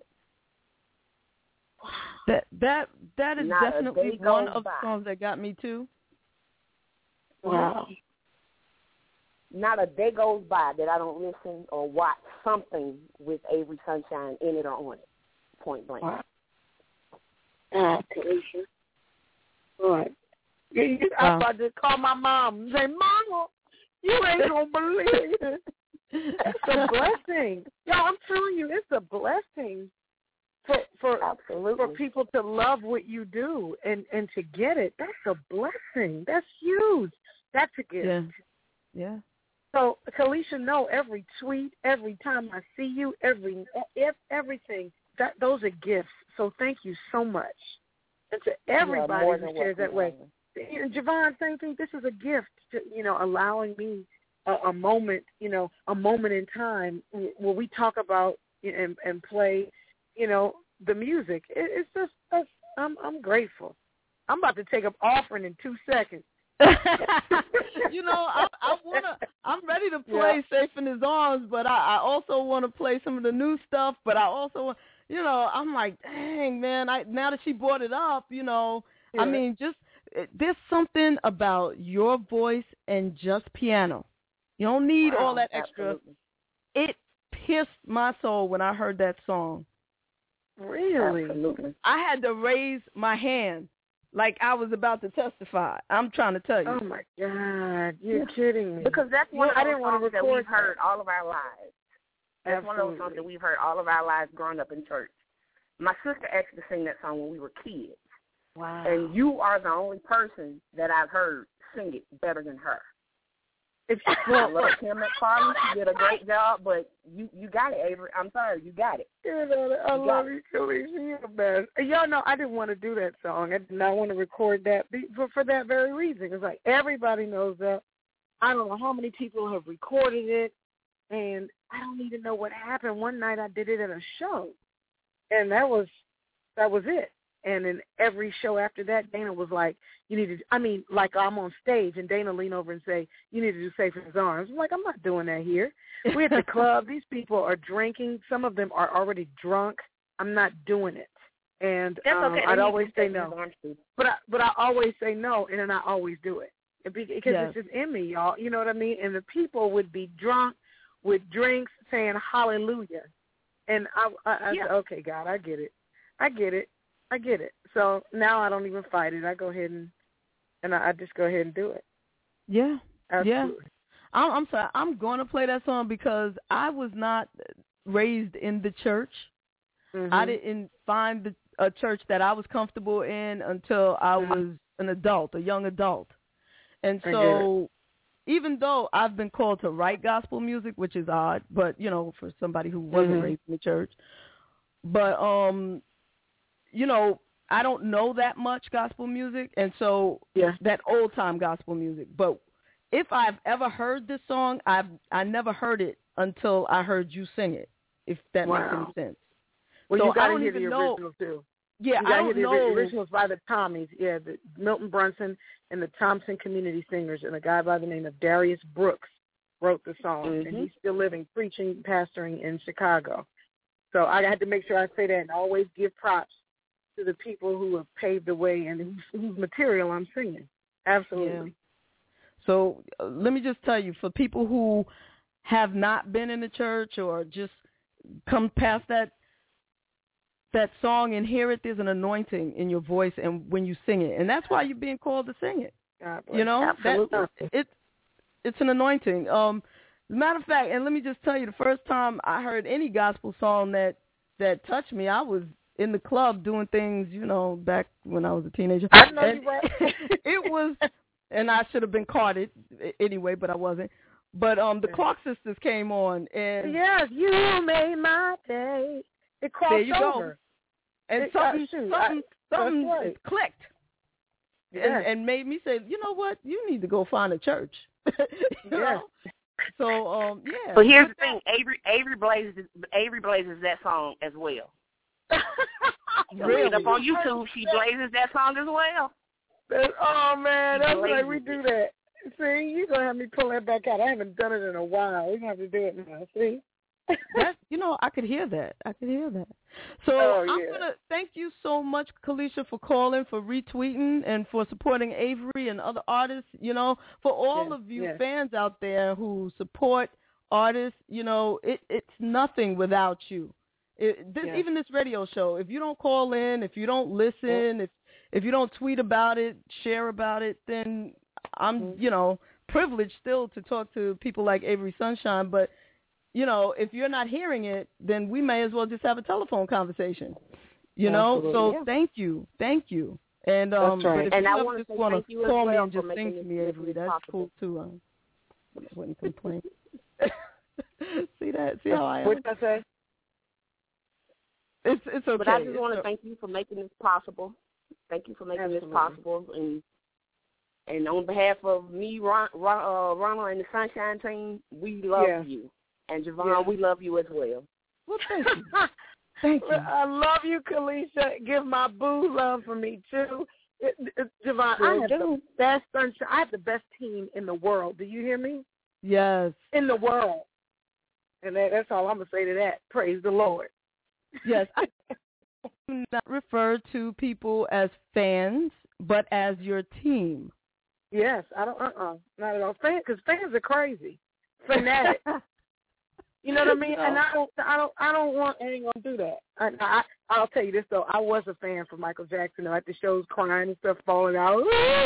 That is Not definitely one of the songs that got me too. Wow. Not a day goes by that I don't listen or watch something with Avery Sunshine in it or on it. Point blank. Wow. Kalisha. Right. I'm about to call my mom and say, Mama, you ain't gonna believe it. It's a blessing. Yo, I'm telling you, it's a blessing for people to love what you do and to get it. That's a blessing. That's huge. That's a gift. Yeah. So, Kalisha, no, every tweet, every time I see you, everything, those are gifts. So thank you so much. And to everybody who shares that way. Javon, same thing. This is a gift to, allowing me a moment, a moment in time where we talk about and play, the music. It's just, I'm grateful. I'm about to take up offering in 2 seconds. I'm ready to play Safe in His Arms, but I also want to play some of the new stuff, but I also, I'm like, dang, man, now that she brought it up, I mean, just, there's something about your voice and just piano. You don't need all that extra. Absolutely. It pierced my soul when I heard that song. Really? Absolutely. I had to raise my hand like I was about to testify. I'm trying to tell you. Oh, my God. You're kidding me. Because that's one of those songs that we've her. heard all of our lives. That's one of those songs that we've heard all of our lives growing up in church. My sister actually sang that song when we were kids. Wow. And you are the only person that I've heard sing it better than her. I love Kim McFarland. She did a great job, but you got it, Avery. I'm sorry, you got it. I love you, Kalisha. You're the best. Y'all know I didn't want to do that song. I did not want to record that for that very reason. It's like everybody knows that. I don't know how many people have recorded it, and I don't even know what happened. One night I did it at a show, and that was it. And in every show after that, Dana was like, like I'm on stage, and Dana leaned over and say, you need to do Safe in His Arms. I'm like, I'm not doing that here. We're at the club. These people are drinking. Some of them are already drunk. I'm not doing it. And that's okay. I'd always say no. But I always say no, and then I always do it. Because it's just in me, y'all. You know what I mean? And the people would be drunk with drinks saying hallelujah. And I said, okay, God, I get it. I get it. So now I don't even fight it. I go ahead and and I just go ahead and do it. Yeah. Absolutely. Yeah. I'm sorry. I'm going to play that song because I was not raised in the church. Mm-hmm. I didn't find a church that I was comfortable in until I was an adult, a young adult. And so even though I've been called to write gospel music, which is odd, but, you know, for somebody who wasn't raised in the church, but, you know, I don't know that much gospel music, and so that old-time gospel music. But if I've ever heard this song, I never heard it until I heard you sing it, if that makes any sense. Well, so you got to hear the original, too. Yeah, I don't know. The originals by the Tommies, the Milton Brunson and the Thompson Community Singers, and a guy by the name of Darius Brooks wrote the song, and he's still living, preaching, pastoring in Chicago. So I had to make sure I say that and always give props to the people who have paved the way and whose material I'm singing. Absolutely. Yeah. So let me just tell you, for people who have not been in the church or just come past that song and hear it, there's an anointing in your voice and when you sing it, and that's why you're being called to sing it. You know, it's an anointing. As a matter of fact, and let me just tell you, the first time I heard any gospel song that touched me, I was in the club doing things, you know, back when I was a teenager. I know you were. It was, and I should have been carded anyway, but I wasn't. But the Clark Sisters came on, and yes, you made my day. It crossed there you over. Go. And something clicked, and made me say, you know what, you need to go find a church. you know? So But here's the thing, Avery blazes that song as well. Really? Up on YouTube, she blazes that song as well. Oh man, that's like we do that. See, you're gonna have me pull that back out. I haven't done it in a while. We're gonna have to do it now. See. That's, you know, I could hear that. So I'm going to thank you so much, Kalisha, for calling, for retweeting, and for supporting Avery and other artists, you know, for all of you fans out there who support artists, you know, it's nothing without you. Even this radio show, if you don't call in, if you don't listen, if you don't tweet about it, share about it, then I'm, you know, privileged still to talk to people like Avery Sunshine, but you know, if you're not hearing it, then we may as well just have a telephone conversation. You know, so thank you. And that's right. But if I you just want to call me and just sing to me, Avery, that's cool too. I wouldn't complain. See that? See how I am? What did I say? It's okay. But I just want to thank you for making this possible. Thank you for making this possible, and on behalf of me, Ronald, and the Sunshine Team, we love you. And Javon, we love you as well. Well, thank you. Thank you. I love you, Kalisha. Give my boo love for me, too. Javon, I have the best Sunshine. I have the best team in the world. Do you hear me? Yes. In the world. And that's all I'm going to say to that. Praise the Lord. Yes. I do not refer to people as fans, but as your team. Yes. I don't, not at all. Because fans are crazy. Fanatic. You know what I mean? And I don't want anyone to do that. I'll tell you this though. I was a fan for Michael Jackson. Like the shows crying and stuff falling out.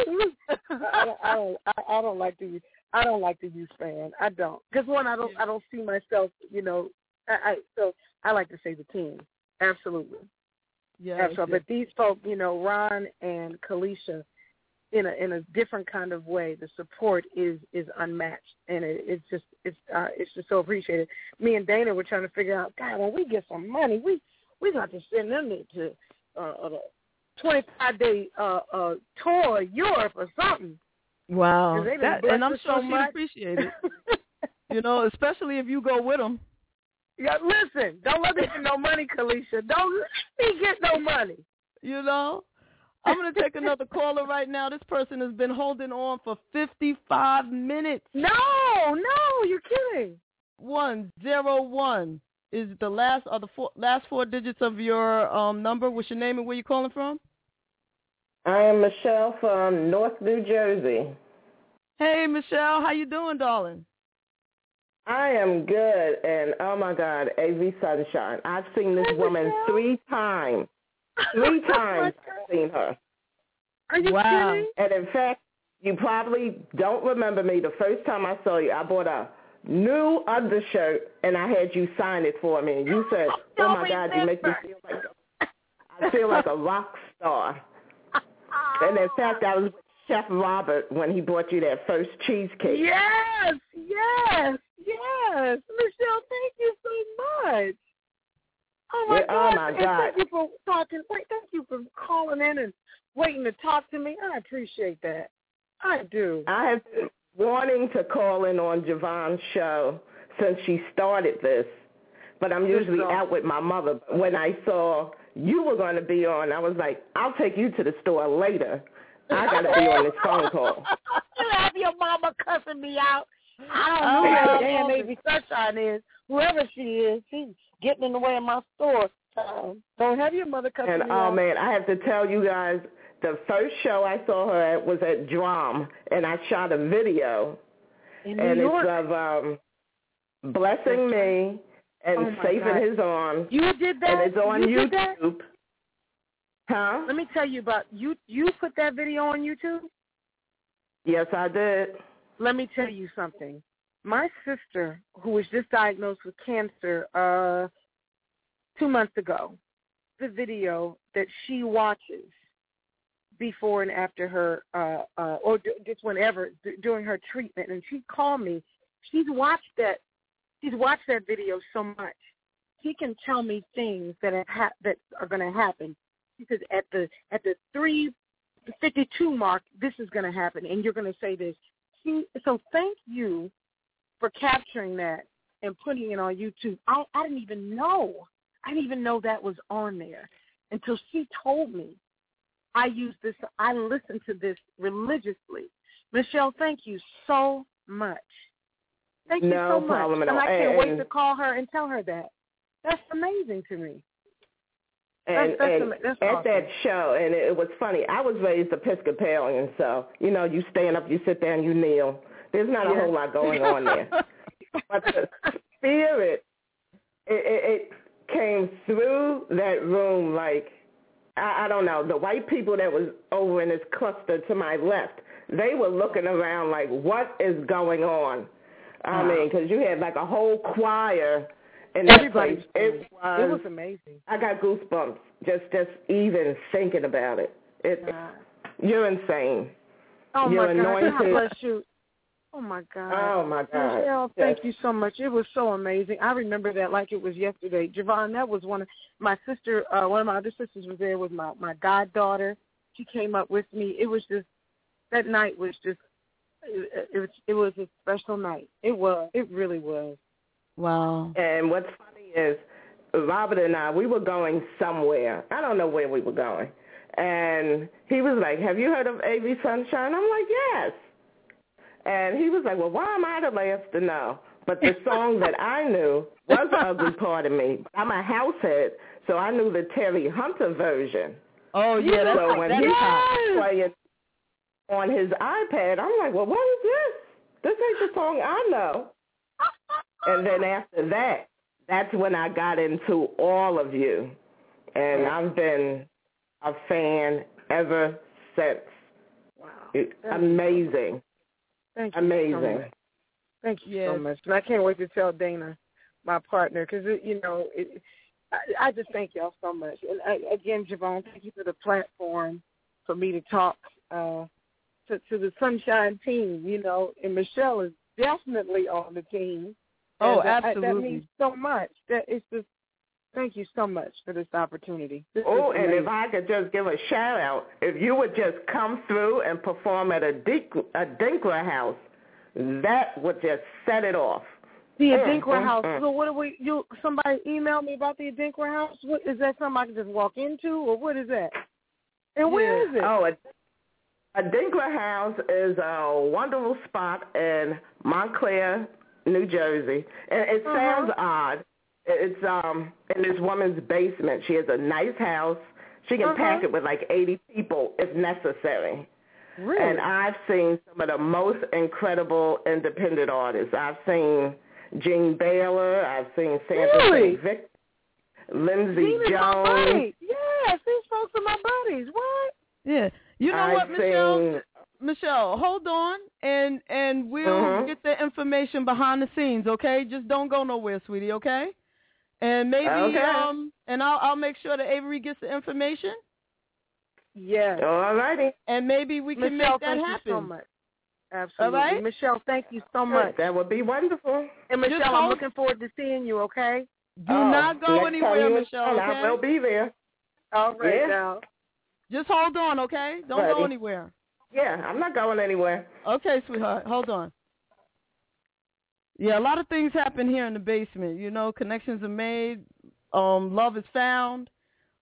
I don't like to use fan. I don't, because one, I don't see myself. You know, so I like to say the team. Absolutely. Yeah. Absolutely. But these folks, you know, Ron and Kalisha, in a different kind of way, the support is unmatched, and it's just so appreciated. Me and Dana were trying to figure out, God, when we get some money, we got to send them to a 25-day tour of Europe or something. Wow, and I'm sure she'd appreciate it. You know, especially if you go with them. Yeah, listen, don't let me get no money, Kalisha. Don't let me get no money. You know. I'm going to take another caller right now. This person has been holding on for 55 minutes. No, you're kidding. 101 is the last four digits of your number. What's your name and where you calling from? I am Michelle from North New Jersey. Hey, Michelle. How you doing, darling? I am good. And, oh, my God, Avery Sunshine. I've seen this woman 3 times. 3 times I've seen her. Are you kidding? And in fact, You probably don't remember me. The first time I saw you, I bought a new undershirt, and I had you sign it for me. And you said, "Oh my God, you make me feel like a rock star." And in fact, I was with Chef Robert when he bought you that first cheesecake. Yes. Michelle, thank you so much. Oh my God. Oh my God. Thank you for talking. Thank you for calling in and waiting to talk to me. I appreciate that. I do. I have been wanting to call in on Javon's show since she started this, but I'm usually out with my mother. When I saw you were going to be on, I was like, I'll take you to the store later. I got to be on this phone call. You have your mama cussing me out. I don't know who that damn Avery Sunshine is. Whoever she is, she's getting in the way of my store. Don't have your mother cussing me out. Oh, man, I have to tell you guys, the first show I saw her at was at Drum, and I shot a video. In New York? It's of Blessing Me and Safe in His Arms. You did that? And it's on YouTube. Huh? Let me tell you about you. You put that video on YouTube? Yes, I did. Let me tell you something. My sister, who was just diagnosed with cancer 2 months ago, the video that she watches before and after her, or just whenever during her treatment, and she called me. She's watched that video so much. She can tell me things that are going to happen. She says at the 3:52 mark, this is going to happen, and you're going to say this. So thank you for capturing that and putting it on YouTube. I didn't even know that was on there until she told me. I listen to this religiously. Michelle, thank you so much. Thank you so much. Problem at all. And I can't wait to call her and tell her that. That's amazing to me. And that's at awesome. that show, and it was funny, I was raised Episcopalian, so, you stand up, you sit down, you kneel. There's not a whole lot going on there. But the spirit, it came through that room like, I don't know, the white people that was over in this cluster to my left, they were looking around like, what is going on? I mean, because you had like a whole choir in that place. It was amazing. I got goosebumps just even thinking about it. You're insane. Oh, You're my God. anointed. God bless you. Oh, my God. Oh, my God. Michelle, thank you so much. It was so amazing. I remember that like it was yesterday. Javon, that was one of my other sisters was there with my goddaughter. She came up with me. It was just, that night was just, it was a special night. It was. It really was. Wow. And what's funny is Robert and I, we were going somewhere. I don't know where we were going. And he was like, have you heard of A.V. Sunshine? I'm like, yes. And he was like, well, why am I the last to know? But the song that I knew was Ugly Part of Me. I'm a house head, so I knew the Terry Hunter version. Oh, yeah. That's so when he was playing on his iPad, I'm like, well, what is this? This ain't the song I know. And then after that, that's when I got into all of you. And I've been a fan ever since. Wow. Amazing. Thank you. Amazing. So much. Thank you so much. And I can't wait to tell Dana, my partner, because, I just thank y'all so much. And again, Javon, thank you for the platform for me to talk to the Sunshine team, and Michelle is definitely on the team. Oh, and absolutely. That means so much. Thank you so much for this opportunity. And if I could just give a shout out, if you would just come through and perform at a Adinkra house, that would just set it off. The Adinkra house. So what somebody emailed me about the Adinkra house? What is that? Something I can just walk into, or what is that? And where is it? Oh, Adinkra house is a wonderful spot in Montclair, New Jersey, and it sounds odd. It's in this woman's basement. She has a nice house. She can pack it with like 80 people if necessary. Really? And I've seen some of the most incredible independent artists. I've seen Gene Baylor. I've seen Sandra St. Victor, Lindsey Jones. Yes, these folks are my buddies. What? Yeah. You know what, Michelle? Michelle, hold on, and we'll get the information behind the scenes, okay? Just don't go nowhere, sweetie, okay? And maybe, and I'll make sure that Avery gets the information. Yes. All righty. And maybe we can Michelle, make that happen. Thank you so much. Absolutely. All right? Michelle, thank you so much. That would be wonderful. And Michelle, I'm looking forward to seeing you, okay? Do not go anywhere, Michelle, okay? I will be there. All right, now. Just hold on, okay? Don't go anywhere. Yeah, I'm not going anywhere. Okay, sweetheart. Hold on. Yeah, a lot of things happen here in the basement. You know, connections are made. Love is found.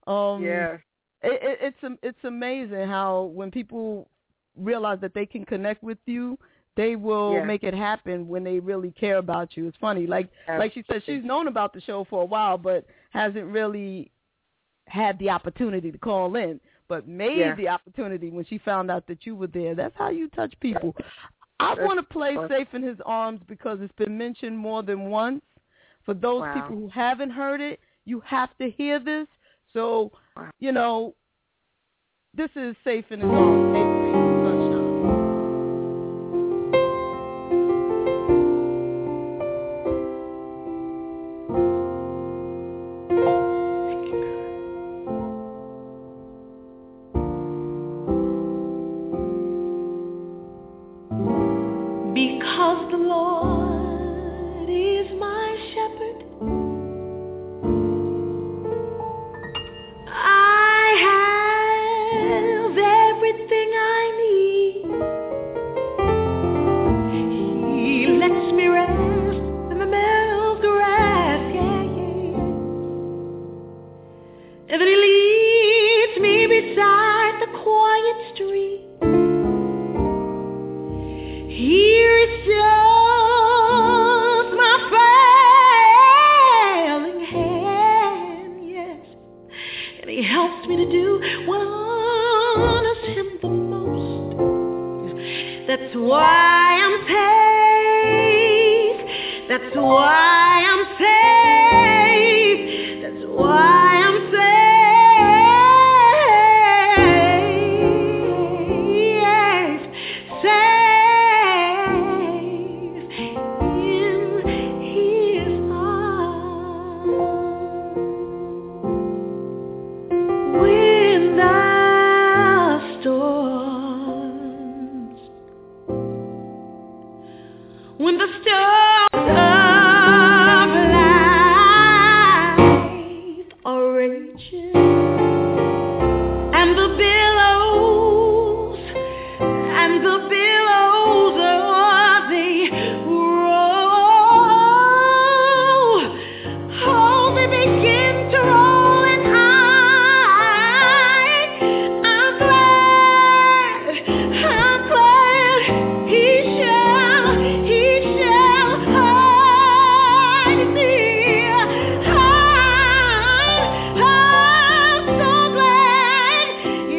It's amazing how when people realize that they can connect with you, they will make it happen when they really care about you. It's funny. Like she said, she's known about the show for a while, but hasn't really had the opportunity to call in, but made the opportunity when she found out that you were there. That's how you touch people. I want to play Safe in His Arms because it's been mentioned more than once. For those people who haven't heard it, you have to hear this. So, you know, this is Safe in His Arms, Avery Sunshine. Because the Lord is my shepherd, I have everything I need. He lets me rest in the meadow grass, and then He leads me beside the quiet stream. He restores my failing hand, yes, and He helps me to do what honors Him the most. That's why I'm safe. That's why I'm safe. That's why I'm safe. When the storms of life are raging and the billows they roll, oh, they begin to roll, and I'm glad He shall hide me. I'm so glad,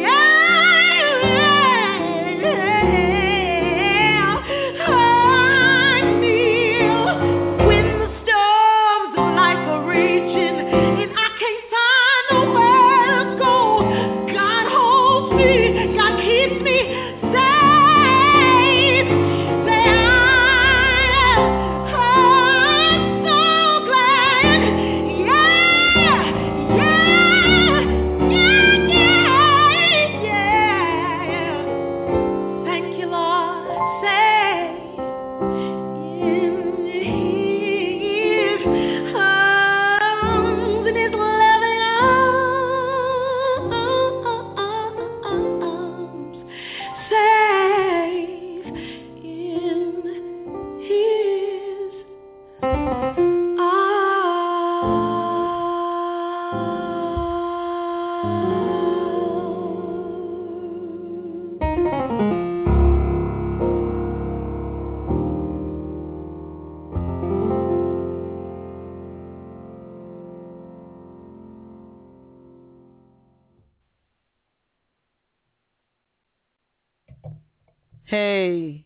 hide me. When the storms of life are raging and I can't find nowhere to go, God holds me, God keeps me safe. Say I'm so glad, Thank you, Lord. Safe in His arms, in His loving arms. Safe in His Hey.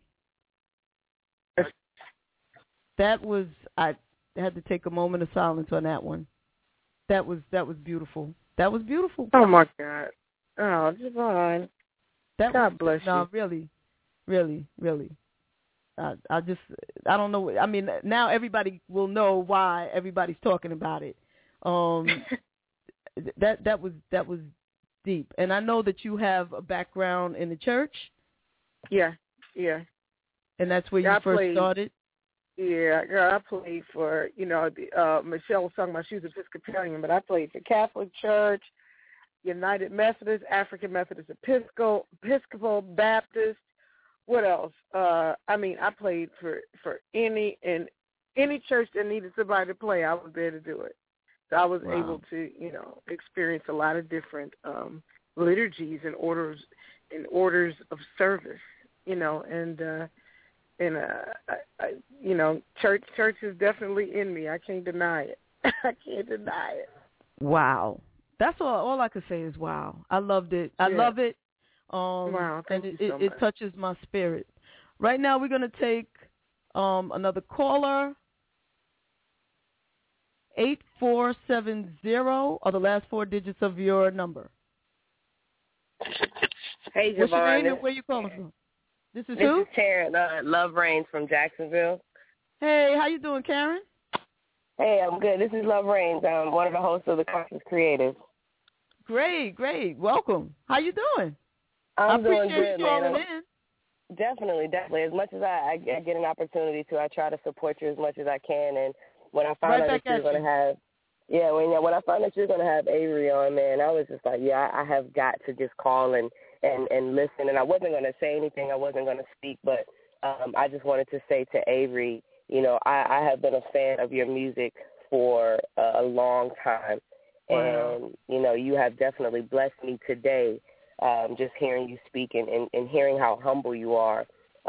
That was, I had to take a moment of silence on that one. That was beautiful. That was beautiful. Oh, my God. Oh, Javon. God bless you. No, really. Really, really. I don't know. I mean, now everybody will know why everybody's talking about it. That was deep. And I know that you have a background in the church. Yeah. And that's where you first started? Yeah, girl, I played for, Michelle was talking about she was Episcopalian, but I played for Catholic Church, United Methodist, African Methodist Episcopal, Baptist. What else? I played for any church that needed somebody to play. I was there to do it. So I was able to, experience a lot of different liturgies and orders of service, church is definitely in me. I can't deny it. Wow. That's all I could say is wow. I loved it. I love it. Wow, thank you so much. It touches my spirit. Right now we're going to take another caller. 8470 are the last 4 digits of your number. Hey, Javon. What's your name and where you calling from? This is who? This is Karen, Love Reigns from Jacksonville. Hey, how you doing, Karen? Hey, I'm good. This is Love Reigns. I'm one of the hosts of the Conscious Creatives. Great. Welcome. How you doing? I'm doing good, man. In. Definitely. As much as I get an opportunity to, I try to support you as much as I can. And when I found out that you're going to have, when I found out you're going to have Avery on, man, I was just like, I have got to just call and listen. And I wasn't going to say anything. I wasn't going to speak, but I just wanted to say to Avery, I have been a fan of your music for a long time. Wow. And, you have definitely blessed me today, just hearing you speak and hearing how humble you are,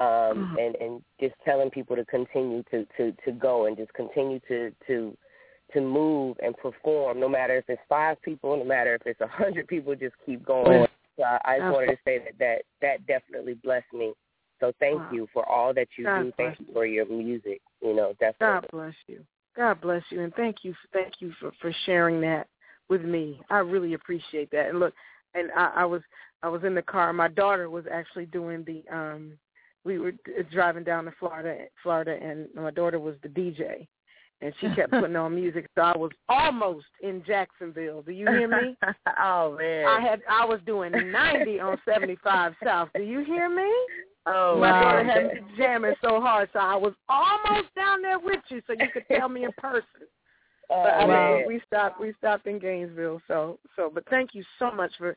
and just telling people to continue to go and just continue to move and perform, no matter if it's 5 people, no matter if it's 100 people, just keep going. So I just wanted to say that definitely blessed me. So thank you for all that you do. Thank you for your music. Definitely. God bless you. God bless you, and thank you for sharing that with me. I really appreciate that. And look, and I was in the car. My daughter was actually doing the we were driving down to Florida, and my daughter was the DJ, and she kept putting on music. So I was almost in Jacksonville. Do you hear me? Oh man, I was doing 90 on 75 South. Do you hear me? Oh, my daughter had me jamming so hard, so I was almost down there with you, so you could tell me in person. But we stopped in Gainesville. So, but thank you so much for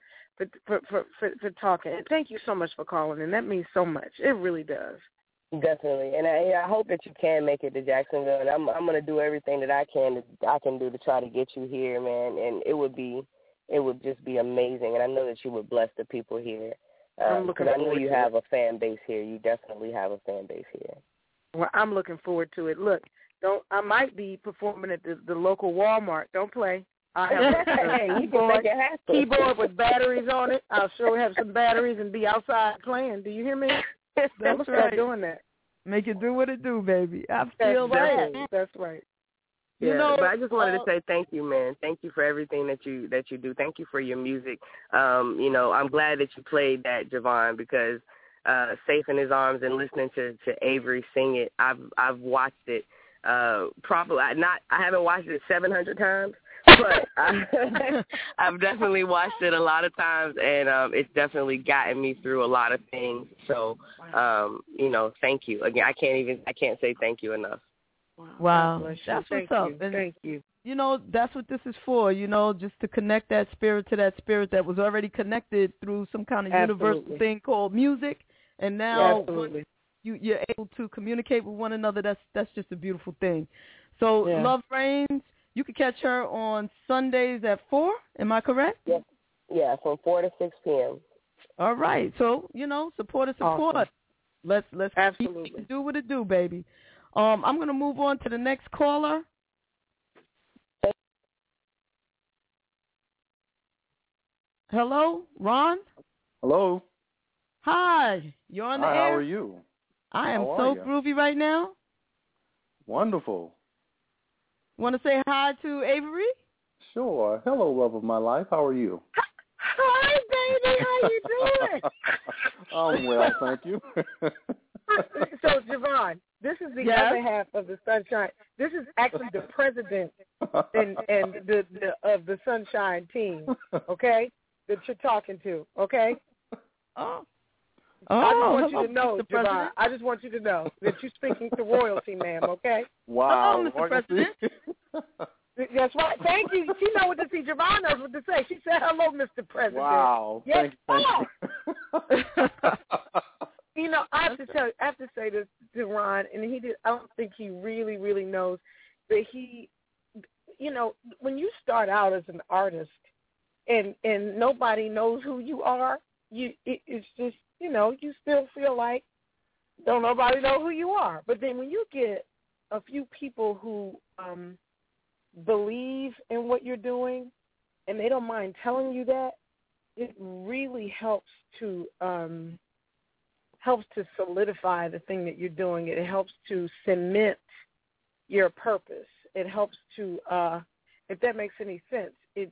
talking, and thank you so much for calling, and that means so much. It really does. Definitely, and I hope that you can make it to Jacksonville, and I'm going to do everything that I can do to try to get you here, man. And it would just be amazing, and I know that you would bless the people here. Because I know you have a fan base here. You definitely have a fan base here. Well, I'm looking forward to it. Look, I might be performing at the local Walmart. Don't play. I have a keyboard with batteries on it. I'll sure have some batteries and be outside playing. Do you hear me? That's right. Doing that. Make it do what it do, baby. I feel that. That's right. Yeah, but I just wanted to say thank you, man. Thank you for everything that you do. Thank you for your music. I'm glad that you played that, Javon, because Safe in His Arms and listening to Avery sing it, I've watched it. Probably I haven't watched it 700 times, but I've definitely watched it a lot of times, and it's definitely gotten me through a lot of things. So, thank you again. I can't say thank you enough. Wow. That's what's up. Thank you. That's what this is for, just to connect that spirit to that spirit that was already connected through some kind of universal thing called music. And now you're able to communicate with one another. That's just a beautiful thing. So Love Reigns, you can catch her on Sundays at 4. Am I correct? Yes. Yeah, from 4 to 6 p.m. All right. So, support. Awesome. Let's absolutely do what it do, baby. I'm going to move on to the next caller. Hello, Ron? Hello. Hi. You're on the air? How are you? I am so groovy right now. Wonderful. Want to say hi to Avery? Sure. Hello, love of my life. How are you? Hi, baby. How you doing? I'm well, thank you. So, Javon, this is the other half of the Sunshine. This is actually the president and the of the Sunshine team, okay, that you're talking to, okay? Oh. I just want you to know, Javon. I just want you to know that you're speaking to royalty, ma'am, okay? Wow. Hello, Mr. President. That's right. Thank you. She knows what to see. Javon knows what to say. She said, hello, Mr. President. Wow. Yes, Thank you. You know, I have to say this to Ron, and I don't think he really, really knows that he, you know, when you start out as an artist and nobody knows who you are, it's just, you know, you still feel like don't nobody know who you are. But then when you get a few people who believe in what you're doing and they don't mind telling you that, it really helps to solidify the thing that you're doing. It helps to cement your purpose. It helps to, if that makes any sense.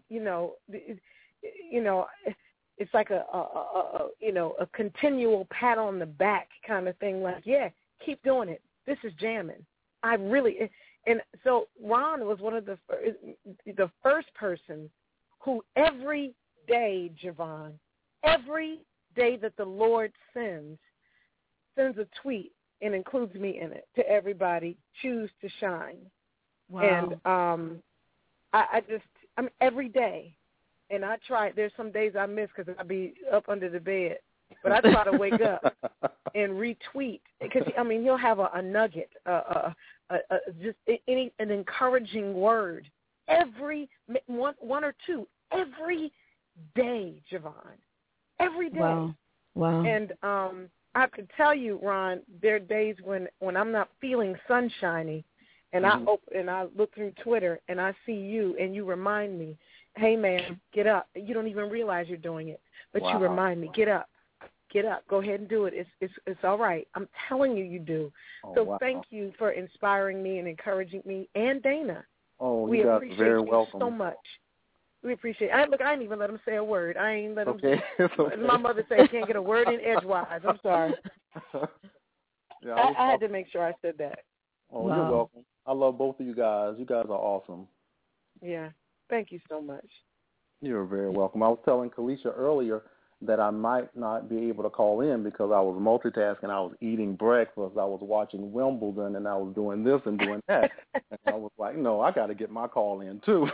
It's like a continual pat on the back kind of thing. Like, yeah, keep doing it. This is jamming. And so Ron was one of the first person who every day, Javon, every day that the Lord sends a tweet and includes me in it to everybody, choose to shine. Wow. And I'm every day, and I try, there's some days I miss because I be up under the bed, but I try to wake up and retweet because, I mean, he'll have a nugget, just an encouraging word every one or two every day, Javon, every day. Wow. And I have to tell you, Ron, there are days when I'm not feeling sunshiny, and I look through Twitter and I see you, and you remind me, hey man, get up. You don't even realize you're doing it, but you remind me, get up, go ahead and do it. It's all right. I'm telling you, you do. Thank you for inspiring me and encouraging me, and Dana. Oh, we you guys appreciate are very you welcome. so much. We appreciate it. I didn't even let him say a word. I ain't let him. Okay. My mother said he can't get a word in edgewise. I'm sorry. Yeah, I had to make sure I said that. Oh, You're welcome. I love both of you guys. You guys are awesome. Yeah. Thank you so much. You're very welcome. I was telling Kalisha earlier that I might not be able to call in because I was multitasking. I was eating breakfast. I was watching Wimbledon, and I was doing this and doing that. And I was like, no, I got to get my call in too.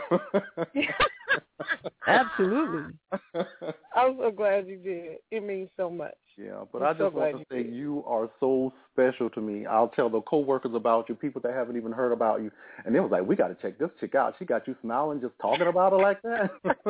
Absolutely. I'm so glad you did. It means so much. Yeah, but I just want to say you are so special to me. I'll tell the coworkers about you, people that haven't even heard about you, and they was like, we got to check this chick out. She got you smiling just talking about her like that.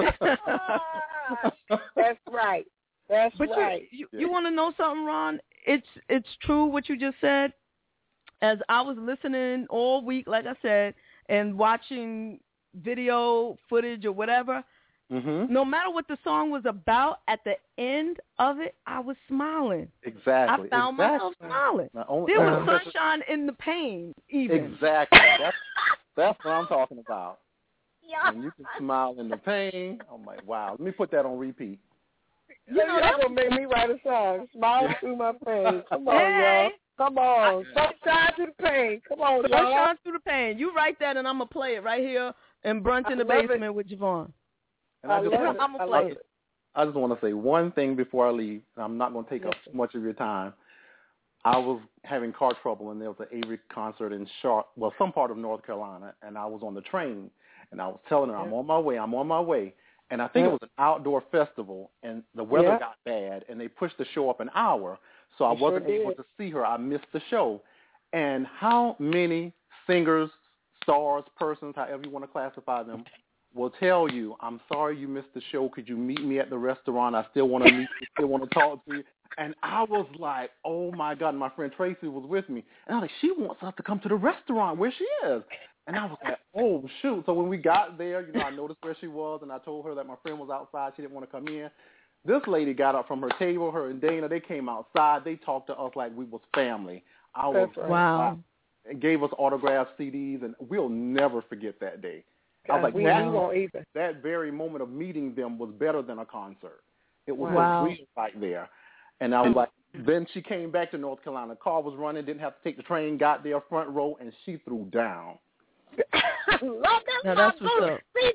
That's right. That's right. You want to know something, Ron? It's true what you just said. As I was listening all week, like I said, and watching video footage or whatever, no matter what the song was about, at the end of it, I was smiling. Exactly. I found myself smiling. There was sunshine in the pain, even. Exactly. That's what I'm talking about. Yeah. And you can smile in the pain. I'm like, wow. Let me put that on repeat. You know, that's going to make me write a song. Smile through my pain. Come on, y'all. Come on. Sunshine through the pain. Come on, y'all. Sunshine through the pain. You write that, and I'm going to play it right here in Brunch in the Basement with Javon. And I'm going to play it. I just want to say one thing before I leave. I'm not going to take up much of your time. I was having car trouble, and there was an Avery concert in some part of North Carolina, and I was on the train, and I was telling her, I'm on my way. And I think it was an outdoor festival, and the weather got bad, and they pushed the show up an hour, so I wasn't able to see her. I missed the show. And how many singers, stars, persons, however you want to classify them, will tell you, I'm sorry you missed the show. Could you meet me at the restaurant? I still want to meet you, still want to talk to you. And I was like, oh, my God. And my friend Tracy was with me. And I was like, she wants us to come to the restaurant where she is. And I was like, oh, shoot. So when we got there, I noticed where she was, and I told her that my friend was outside. She didn't want to come in. This lady got up from her table, her and Dana. They came outside. They talked to us like we was family. Wow. And gave us autographed CDs, and we'll never forget that day. I was like, that very moment of meeting them was better than a concert. It was so real right there. And I was like, then she came back to North Carolina. Car was running, didn't have to take the train, got there front row, and she threw down. I love that. Now that's what's up. See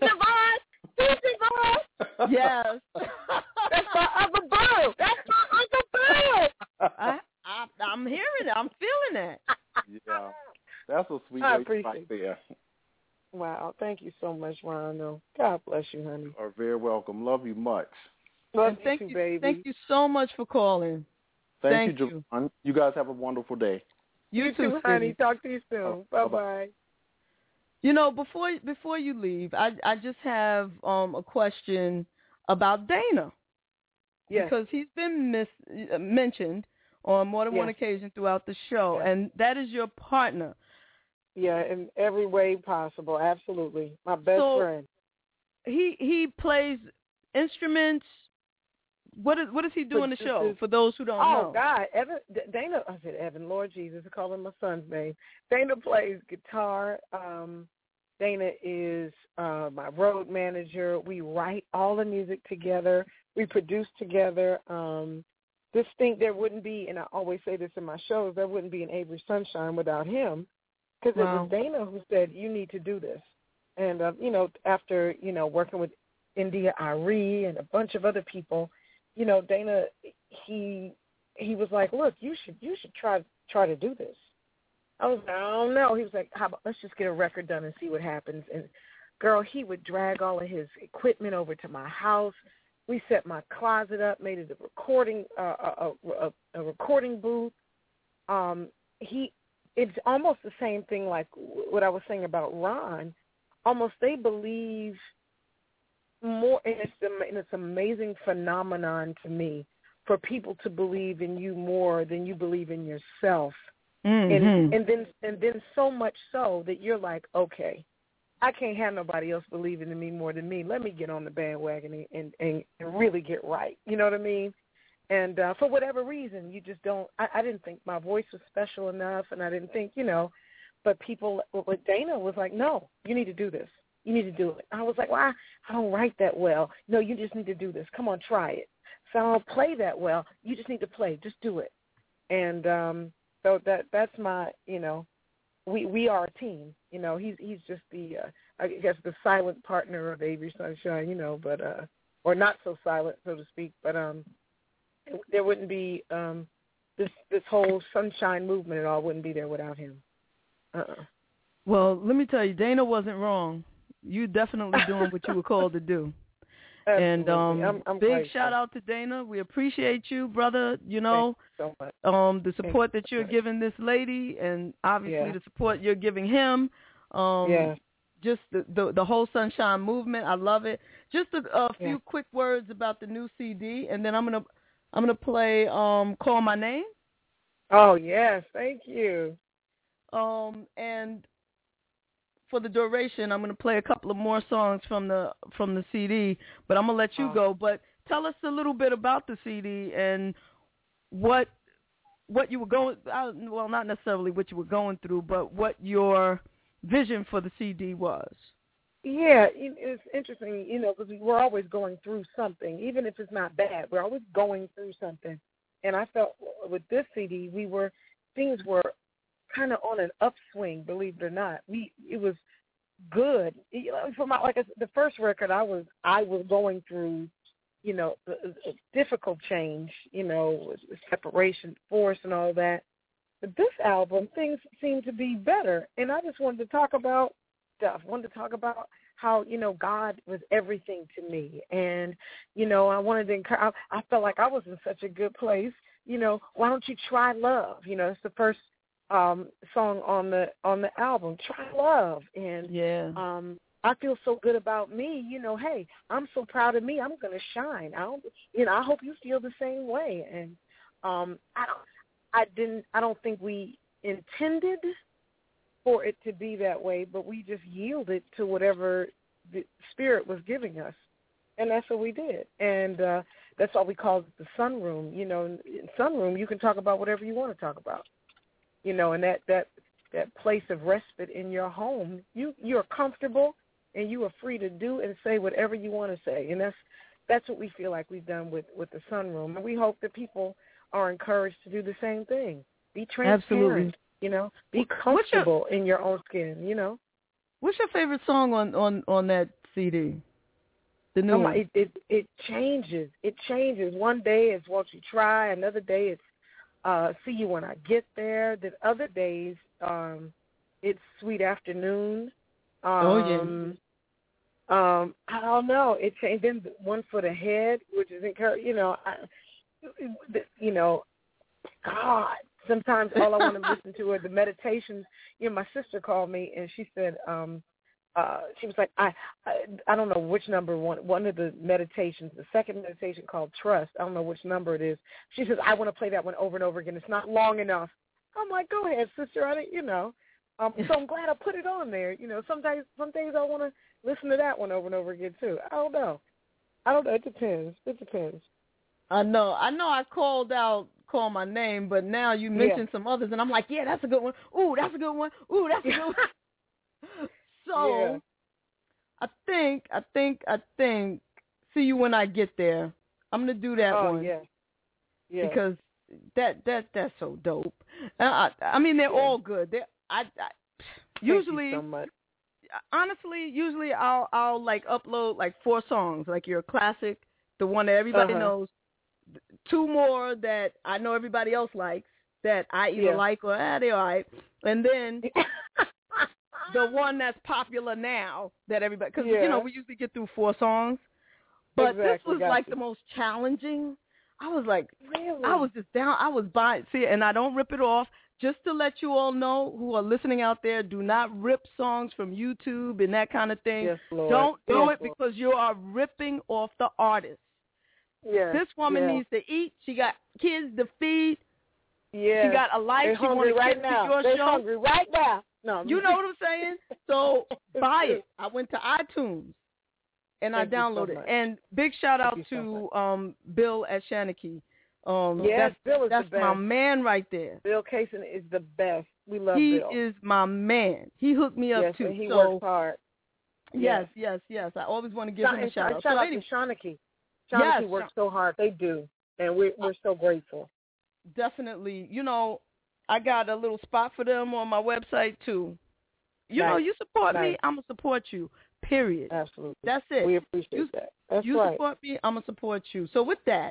Devon. Yes. That's my Uncle Boo. That's my Uncle Boo. I'm hearing it. I'm feeling it. Yeah. That's a sweet lady right there. Wow. Thank you so much, Ronald. God bless you, honey. You're very welcome. Love you much. Love you too, baby. Thank you so much for calling. Thank you, Javon. You guys have a wonderful day. You too, honey. Talk to you soon. Bye-bye. You know, before you leave, I just have a question about Dana. Yes. Because he's been mentioned on more than one occasion throughout the show, and that is your partner. Yeah, in every way possible, absolutely. My best friend. He plays instruments. What does he do in the show, for those who don't know? Oh, God. Dana, I said Evan, Lord Jesus, I call him my son's name. Dana plays guitar. Dana is my road manager. We write all the music together. We produce together. There wouldn't be, and I always say this in my shows, there wouldn't be an Avery Sunshine without him, because it was Dana who said, you need to do this. And, after, working with India Arie and a bunch of other people, Dana, he was like, look, you should try to do this. I was like, I don't know. He was like, how about let's just get a record done and see what happens. And girl, he would drag all of his equipment over to my house. We set my closet up, made it a recording booth. It's almost the same thing like what I was saying about Ron. Almost they believe more, and it's an amazing phenomenon to me for people to believe in you more than you believe in yourself. Mm-hmm. And then so much so that you're like, okay, I can't have nobody else believing in me more than me. Let me get on the bandwagon and really get right. You know what I mean? And for whatever reason, you just don't. I didn't think my voice was special enough, and I didn't think, But people, with Dana was like, no, you need to do this. You need to do it. I was like, well, I don't write that well. No, you just need to do this. Come on, try it. So I don't play that well. You just need to play. Just do it. And so that's my, we are a team. He's just the, I guess, the silent partner of Avery Sunshine, but or not so silent, so to speak. But there wouldn't be this whole Sunshine movement at all. Wouldn't be there without him. Well, let me tell you, Dana wasn't wrong. You definitely doing what you were called to do. Absolutely. And I'm big shout out to Dana. We appreciate you, brother. Thank you so much. The support that you're giving this lady, and obviously the support you're giving him. Just the whole Sunshine movement. I love it. Just a few quick words about the new CD, and then I'm gonna play "Call My Name." Oh yes, thank you. And for the duration, I'm going to play a couple of more songs from the CD, but I'm going to let you go. But tell us a little bit about the CD and what you were going, well, not necessarily what you were going through, but what your vision for the CD was. Yeah, it's interesting, because we're always going through something, even if it's not bad. We're always going through something. And I felt with this CD, things were kind of on an upswing, believe it or not. It was good. The first record, I was going through, a difficult change, separation, force, and all that. But this album, things seem to be better, and I just wanted to talk about stuff. I wanted to talk about how God was everything to me, and I wanted to encourage. I felt like I was in such a good place. Why don't you try love? It's the first song on the album, Try Love. And I feel so good about me, hey, I'm so proud of me, I'm gonna shine. I hope you feel the same way. And I don't think we intended for it to be that way, but we just yielded to whatever the Spirit was giving us. And that's what we did. And that's why we called it the Sunroom. In Sunroom you can talk about whatever you want to talk about. And that place of respite in your home, you're comfortable and you are free to do and say whatever you want to say. And that's what we feel like we've done with the Sunroom. And we hope that people are encouraged to do the same thing. Be transparent, Absolutely. Be comfortable in your own skin, What's your favorite song on that CD? The new one? It changes. It changes. One day it's Won't You Try. Another day it's See You When I Get There. The other days it's Sweet Afternoon. I don't know. It changed. Then One Foot Ahead, which is God. Sometimes all I want to listen to are the meditations. My sister called me and she said, she was like, I don't know which number one of the meditations, the second meditation called Trust. I don't know which number it is. She says, I want to play that one over and over again. It's not long enough. I'm like, go ahead, sister. So I'm glad I put it on there. Some days I want to listen to that one over and over again too. I don't know. It depends. I know. I called my name, but now you mentioned some others, and I'm like, yeah, that's a good one. Ooh, that's a good one. Ooh, that's a good one. So, I think, See You When I Get There. I'm gonna do that one. Yeah. Because that's so dope. I mean, they're all good. Usually, so much. Honestly, I'll like upload like 4 songs, like your classic, the one that everybody knows. 2 more that I know everybody else likes that I either like or they're all right, and then the one that's popular now that everybody, because we usually get through 4 songs, but this was like the most challenging. I was like, really? I was just down. I was buying. See, and I don't rip it off. Just to let you all know who are listening out there, do not rip songs from YouTube and that kind of thing. Yes, Lord. Don't do it because you are ripping off the artist. Yes, this woman needs to eat. She got kids to feed. Yeah. She got a life. She wants to right now. Your They're show. hungry right now. No, you know what I'm saying? So buy it. I went to iTunes and I downloaded it. And big shout out to Bill at Shanachie. Yes, Bill is that's the best. my man right there. Bill Kaysen is the best. We love Bill. He is my man. He hooked me up too. And he works hard. Yes. I always want to give him a shout out. Shout out to Shanachie. Shanachie works so hard. They do. And we're so grateful. Definitely. I got a little spot for them on my website too. You support me, I'm going to support you. Period. Absolutely. That's it. We appreciate that. That's you right. support me, I'm going to support you. So with that,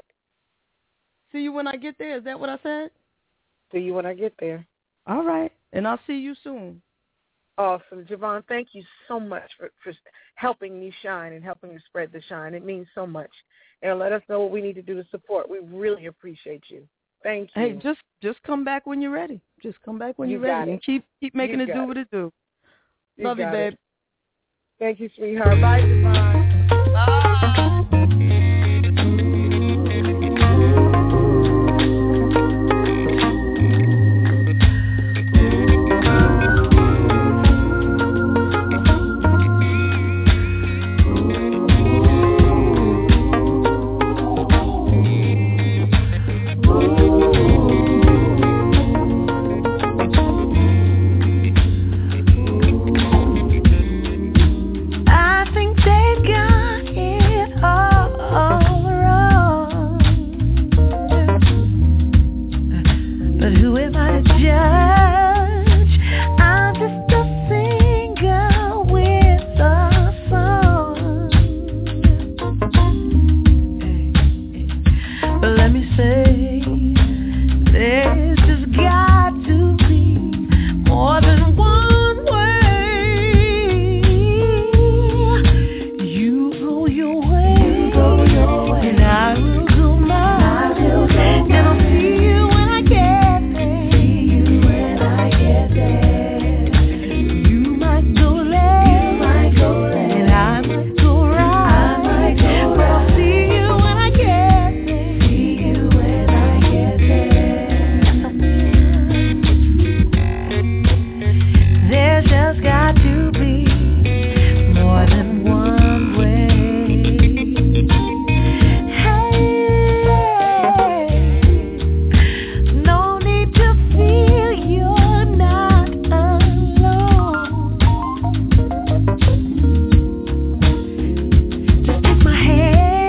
see you when I get there. Is that what I said? See you when I get there. All right. And I'll see you soon. Awesome. JaVonne, thank you so much for helping me shine and helping me spread the shine. It means so much. And let us know what we need to do to support. We really appreciate you. Thank you. Hey, just come back when you're ready. Just come back when you're ready. And keep making it do what it do. Love you, babe. Thank you, sweetheart. Bye, JaVonne. Bye. My head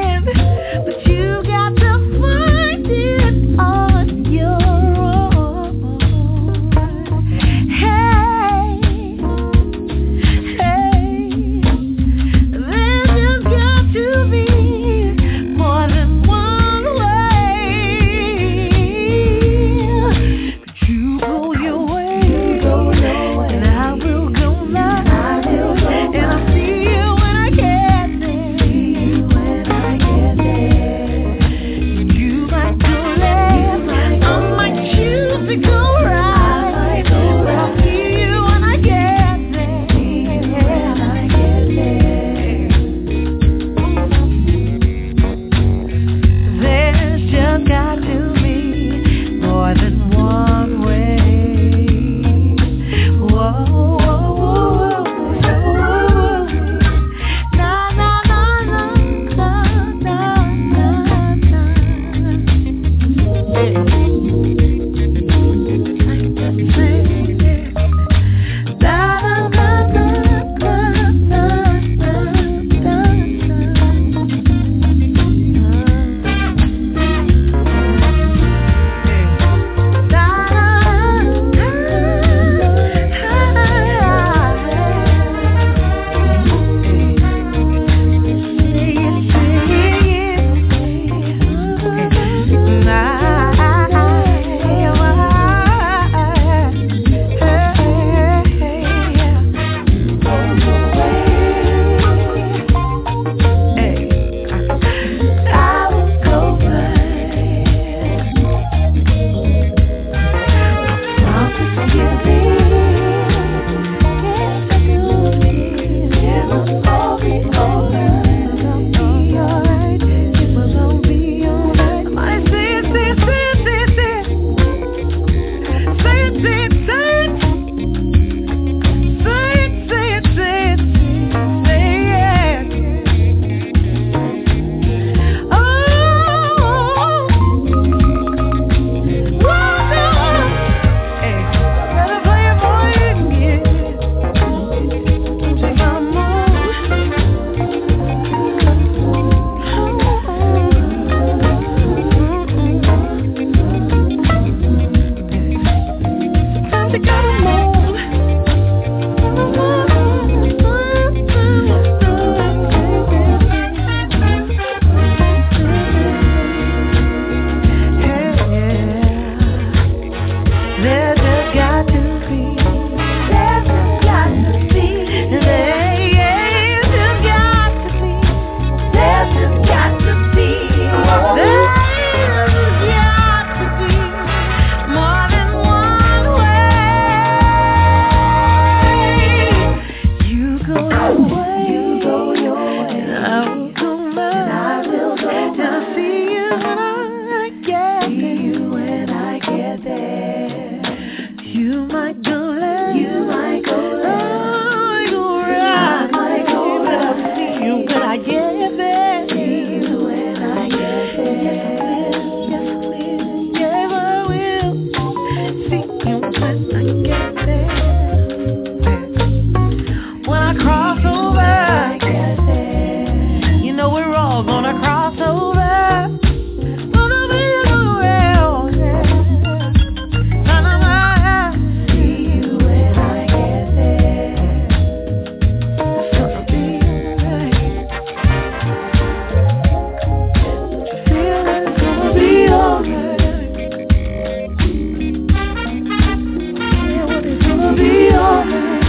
be alright.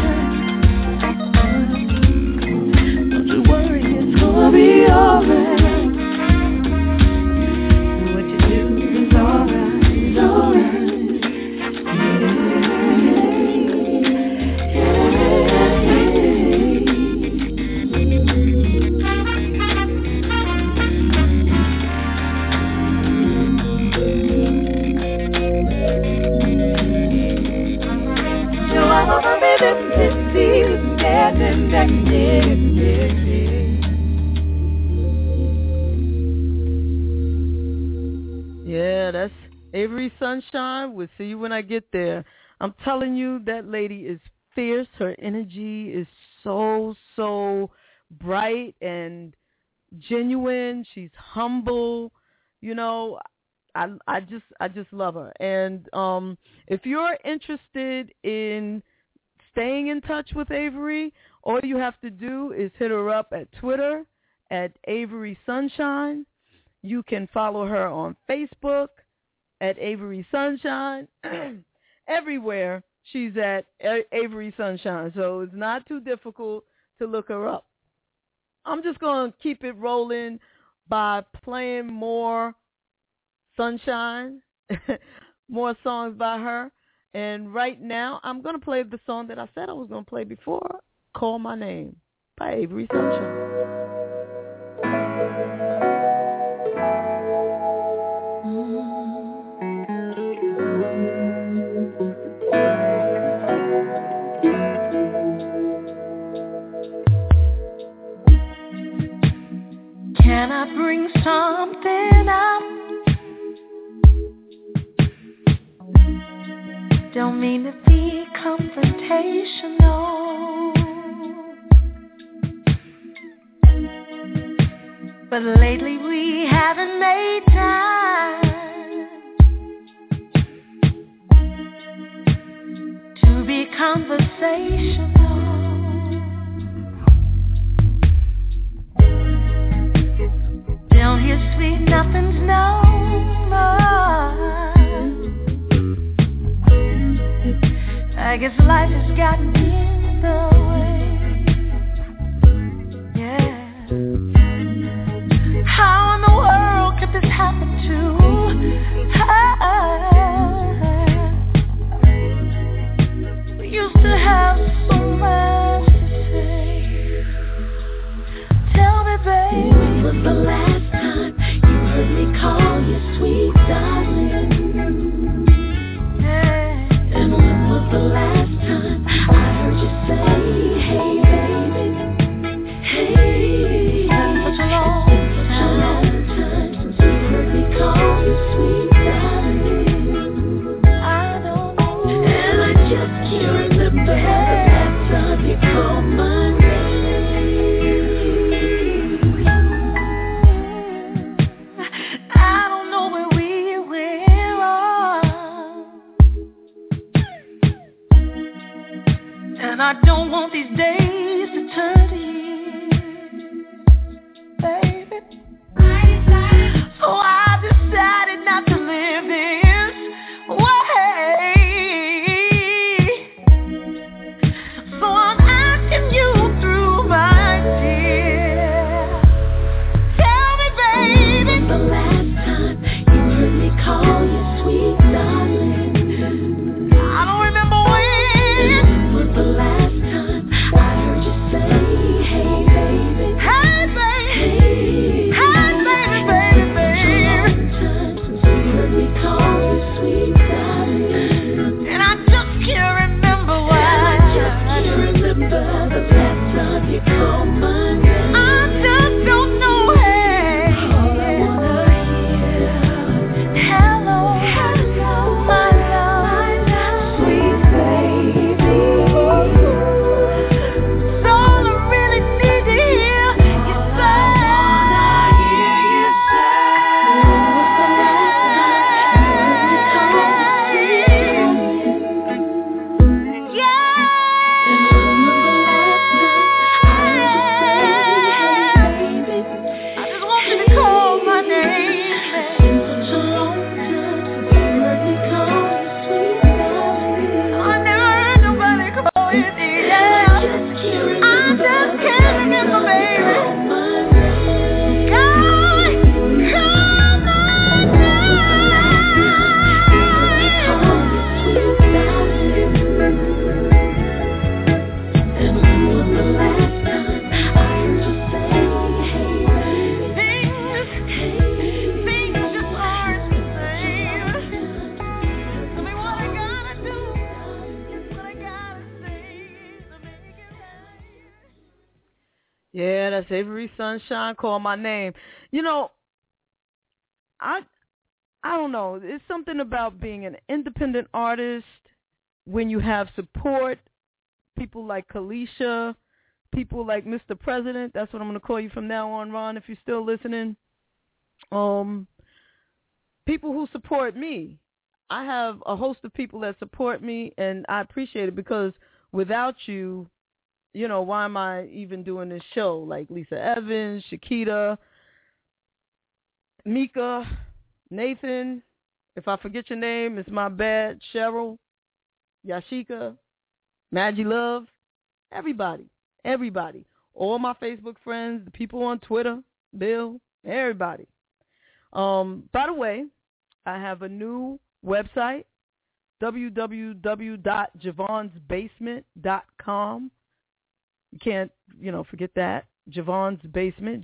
Don't you worry, it's gonna be alright. What you do is alright, it's alright. Yeah, that's Avery Sunshine. We'll see you when I get there. I'm telling you, that lady is fierce. Her energy is so bright and genuine. She's humble. You know, I just love her. And if you're interested in staying in touch with Avery, all you have to do is hit her up at Twitter at Avery Sunshine. You can follow her on Facebook at Avery Sunshine. Everywhere she's at Avery Sunshine. So it's not too difficult to look her up. I'm just going to keep it rolling by playing more Sunshine, more songs by her. And right now, I'm going to play the song that I said I was going to play before, Call My Name by Avery Sunshine. Can I bring something up? Don't mean to be confrontational, but lately we haven't made time to be conversational. Down here, sweet, nothing's no more. I guess life has gotten in the way. Yeah. How in the world could this happen to her? We used to have so much to say. Tell me, baby, when was the last time you heard me call you sweet darling? And when was the last time I heard you say, hey baby, hey? It's been such a long time since you heard me call you sweet darling. I don't know, and I just can't remember the last time you called my name. I don't know where we went wrong, and I don't want these days to turn to years, baby. So I decided not to live this way. So I'm asking you through my tears. Tell me, baby, when was the last time you heard me call you sweet darling? I don't remember when. When was the last time I heard you say, Yeah, that's Avery Sunshine. Call my name. You know, I don't know. It's something about being an independent artist when you have support. People like Kalisha, people like Mr. President. That's what I'm going to call you from now on, Ron, if you're still listening. People who support me. I have a host of people that support me, and I appreciate it because without you, you know, why am I even doing this show? Like Lisa Evans, Shakita, Mika, Nathan. If I forget your name, it's my bad. Cheryl, Yashika, Maggie Love, everybody. All my Facebook friends, the people on Twitter, Bill, everybody. By the way, I have a new website, www.javonsbasement.com. You can't, forget that. Javon's Basement,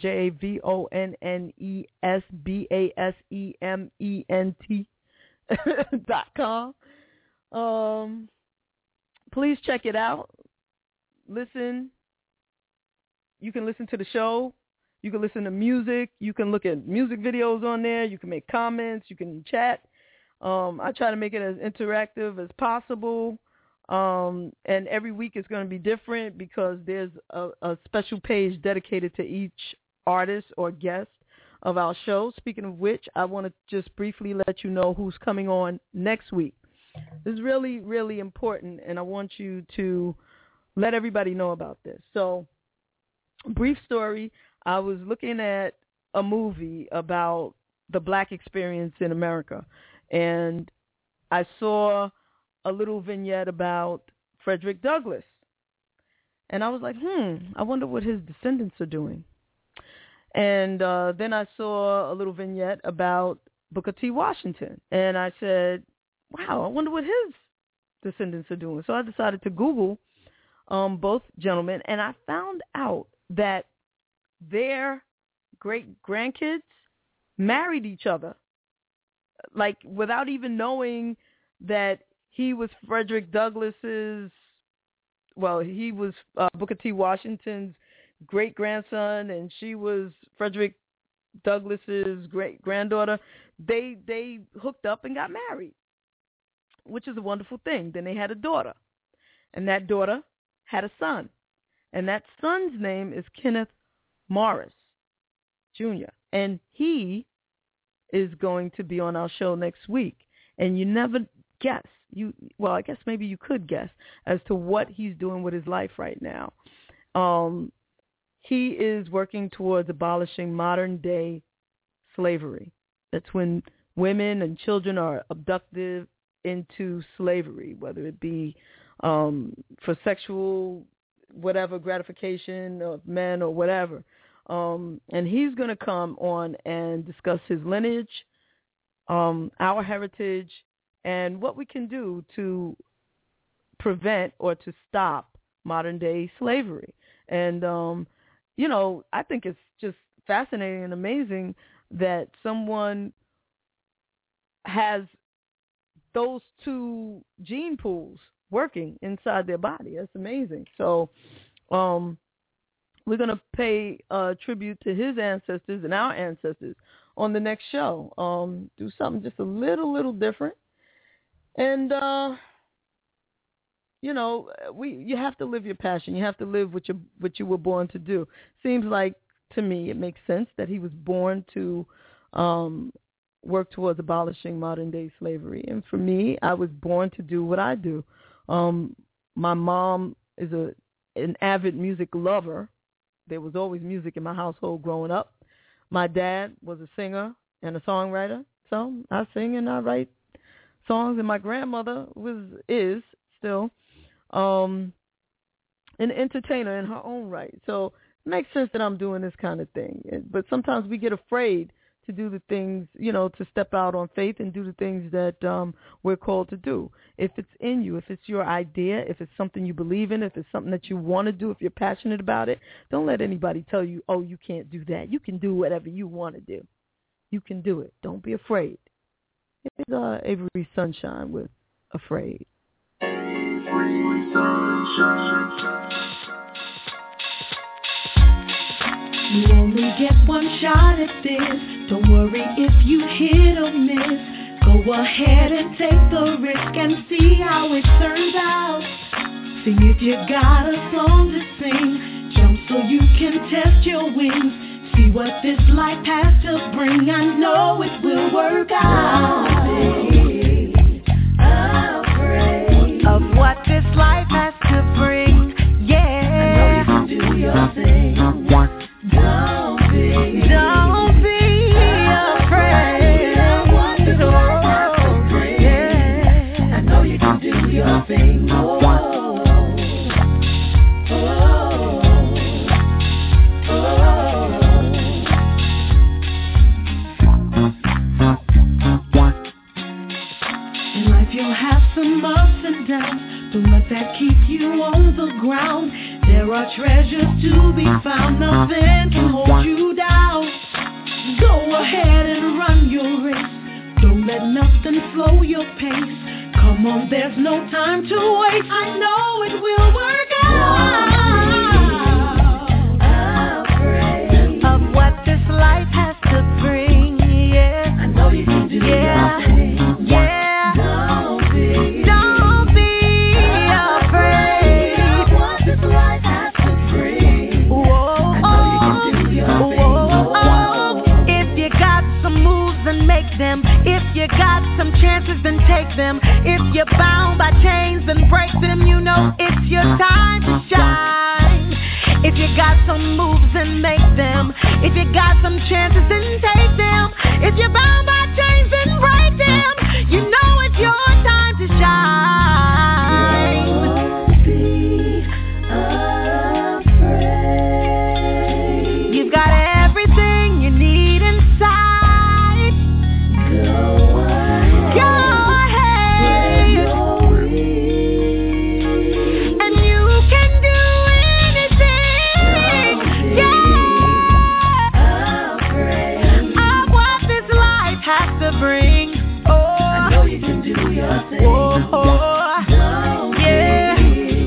JAVONNESBASEMENT.com. Please check it out. Listen. You can listen to the show. You can listen to music. You can look at music videos on there. You can make comments. You can chat. I try to make it as interactive as possible. And every week it's going to be different because there's a special page dedicated to each artist or guest of our show. Speaking of which, I want to just briefly let you know who's coming on next week. This is really, really important, and I want you to let everybody know about this. So, brief story, I was looking at a movie about the black experience in America, and I saw a little vignette about Frederick Douglass. And I was like, I wonder what his descendants are doing. And then I saw a little vignette about Booker T. Washington. And I said, wow, I wonder what his descendants are doing. So I decided to Google both gentlemen, and I found out that their great-grandkids married each other, like without even knowing that he was Frederick Douglass's, he was Booker T. Washington's great-grandson, and she was Frederick Douglass's great-granddaughter. They hooked up and got married, which is a wonderful thing. Then they had a daughter, and that daughter had a son, and that son's name is Kenneth Morris Jr., and he is going to be on our show next week. And you never guess. I guess maybe you could guess as to what he's doing with his life right now. He is working towards abolishing modern-day slavery. That's when women and children are abducted into slavery, whether it be for sexual gratification of men or whatever. And he's going to come on and discuss his lineage, our heritage, and what we can do to prevent or to stop modern-day slavery. And, I think it's just fascinating and amazing that someone has those two gene pools working inside their body. That's amazing. So we're going to pay tribute to his ancestors and our ancestors on the next show. Do something just a little different. And, you have to live your passion. You have to live what you were born to do. Seems like, to me, it makes sense that he was born to work towards abolishing modern-day slavery. And for me, I was born to do what I do. My mom is an avid music lover. There was always music in my household growing up. My dad was a singer and a songwriter, so I sing and I write songs. And my grandmother is still an entertainer in her own right. So it makes sense that I'm doing this kind of thing. But sometimes we get afraid to do the things, to step out on faith and do the things that we're called to do. If it's in you, if it's your idea, if it's something you believe in, if it's something that you want to do, if you're passionate about it, don't let anybody tell you, oh, you can't do that. You can do whatever you want to do. You can do it. Don't be afraid. It's Avery Sunshine with Afraid. Avery Sunshine. get one shot at this. Don't worry if you hit or miss. Go ahead and take the risk and see how it turns out. See if you got a song to sing. Jump so you can test your wings. See what this life has to bring. I know it will work out. Afraid of what this life has to bring. Yeah, I know you can do your thing. Don't be afraid of what this life has to bring. Yeah, I know you can do your thing. You'll have some ups and downs. Don't let that keep you on the ground. There are treasures to be found. Nothing can hold you down. Go ahead and run your race. Don't let nothing slow your pace. Come on, there's no time to waste. I know it will work out. Afraid of what this life has to bring. Yeah, I know you can do your thing. Yeah. Them. If you got some chances, then take them. If you're bound by chains, then break them. You know it's your time to shine. If you got some moves, then make them. If you got some chances, then take them. If you're bound by chains, then break them. You know it's your time to shine. Don't be afraid. You've got everything you need inside. Bring. Oh, I know you can do your thing. Oh, yeah,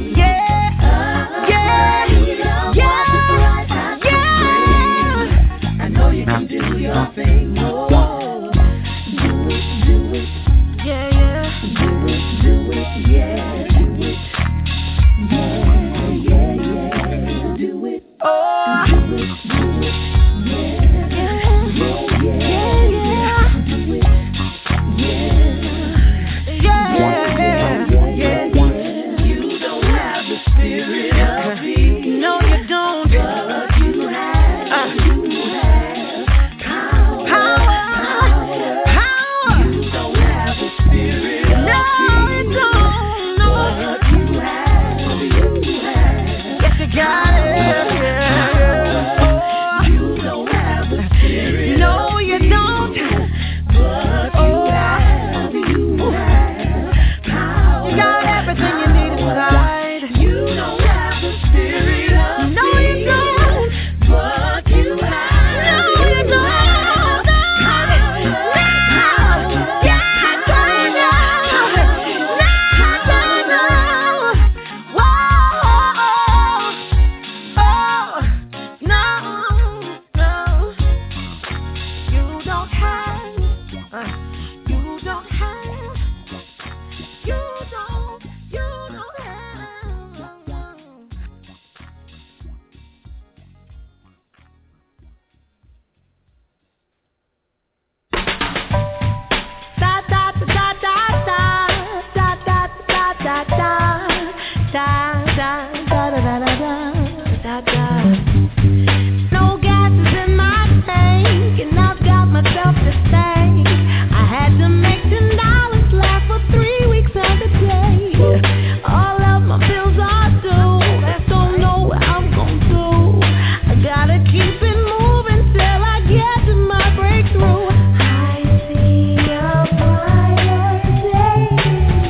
I know you can do your thing. Oh, do it, yeah, do it, yeah, do it, oh, do it,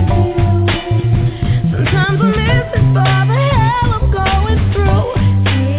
For the hell I'm going through.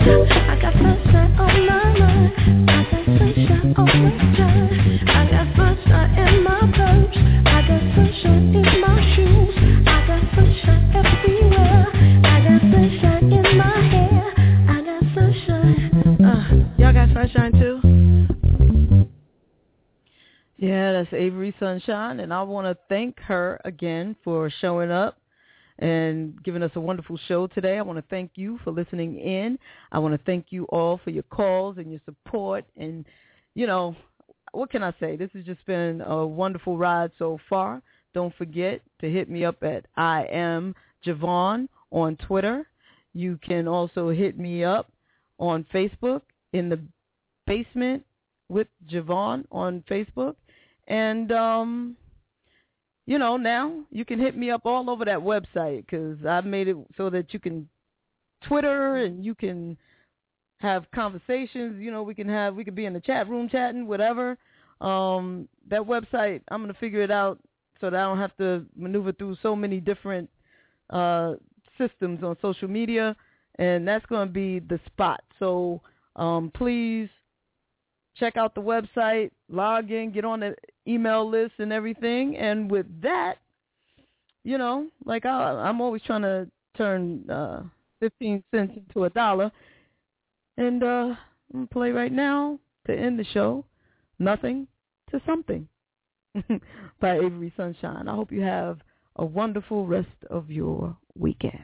I got sunshine on my mind. I got sunshine all the time. I got sunshine in my purse. I got sunshine in my shoes. I got sunshine everywhere. I got sunshine in my hair. I got sunshine. Y'all got sunshine too? Yeah, that's Avery Sunshine, and I want to thank her again for showing up and giving us a wonderful show today. I want to thank you for listening in. I want to thank you all for your calls and your support. And, you know, what can I say? This has just been a wonderful ride so far. Don't forget to hit me up at I Am Javon on Twitter. You can also hit me up on Facebook in the Basement with Javon on Facebook. And, you know, now you can hit me up all over that website because I've made it so that you can Twitter and you can have conversations. You know, we could be in the chat room chatting, whatever. That website, I'm going to figure it out so that I don't have to maneuver through so many different systems on social media. And that's going to be the spot. So please check out the website, log in, get on the email list and everything. And with that, you know, like I'm always trying to turn 15 cents into $1. And I'm going to play right now to end the show, Nothing to Something by Avery Sunshine. I hope you have a wonderful rest of your weekend.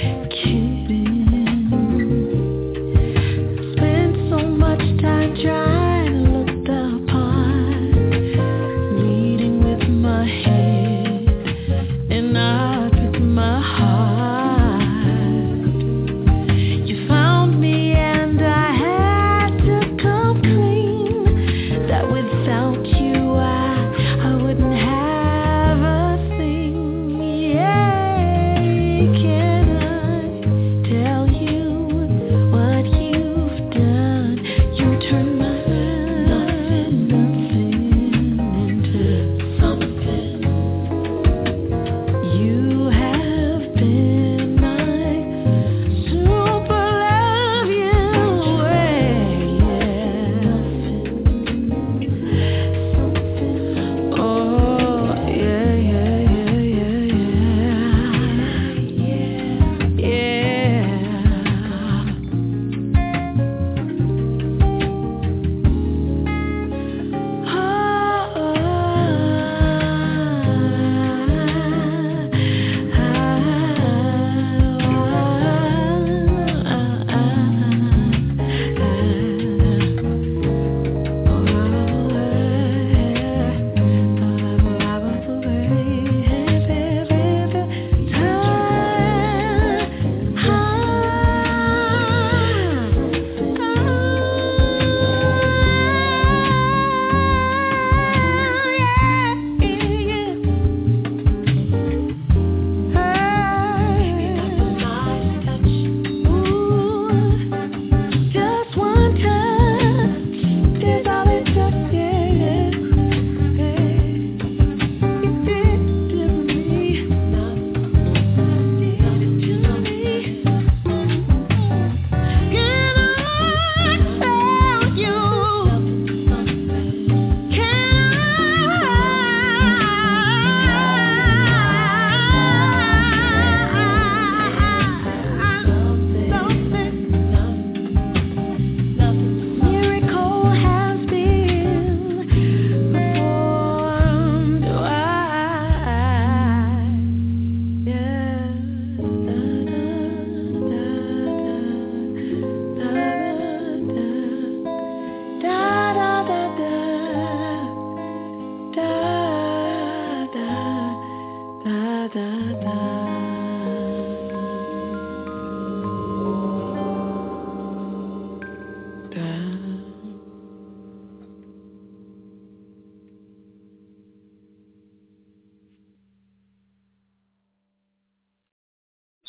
Try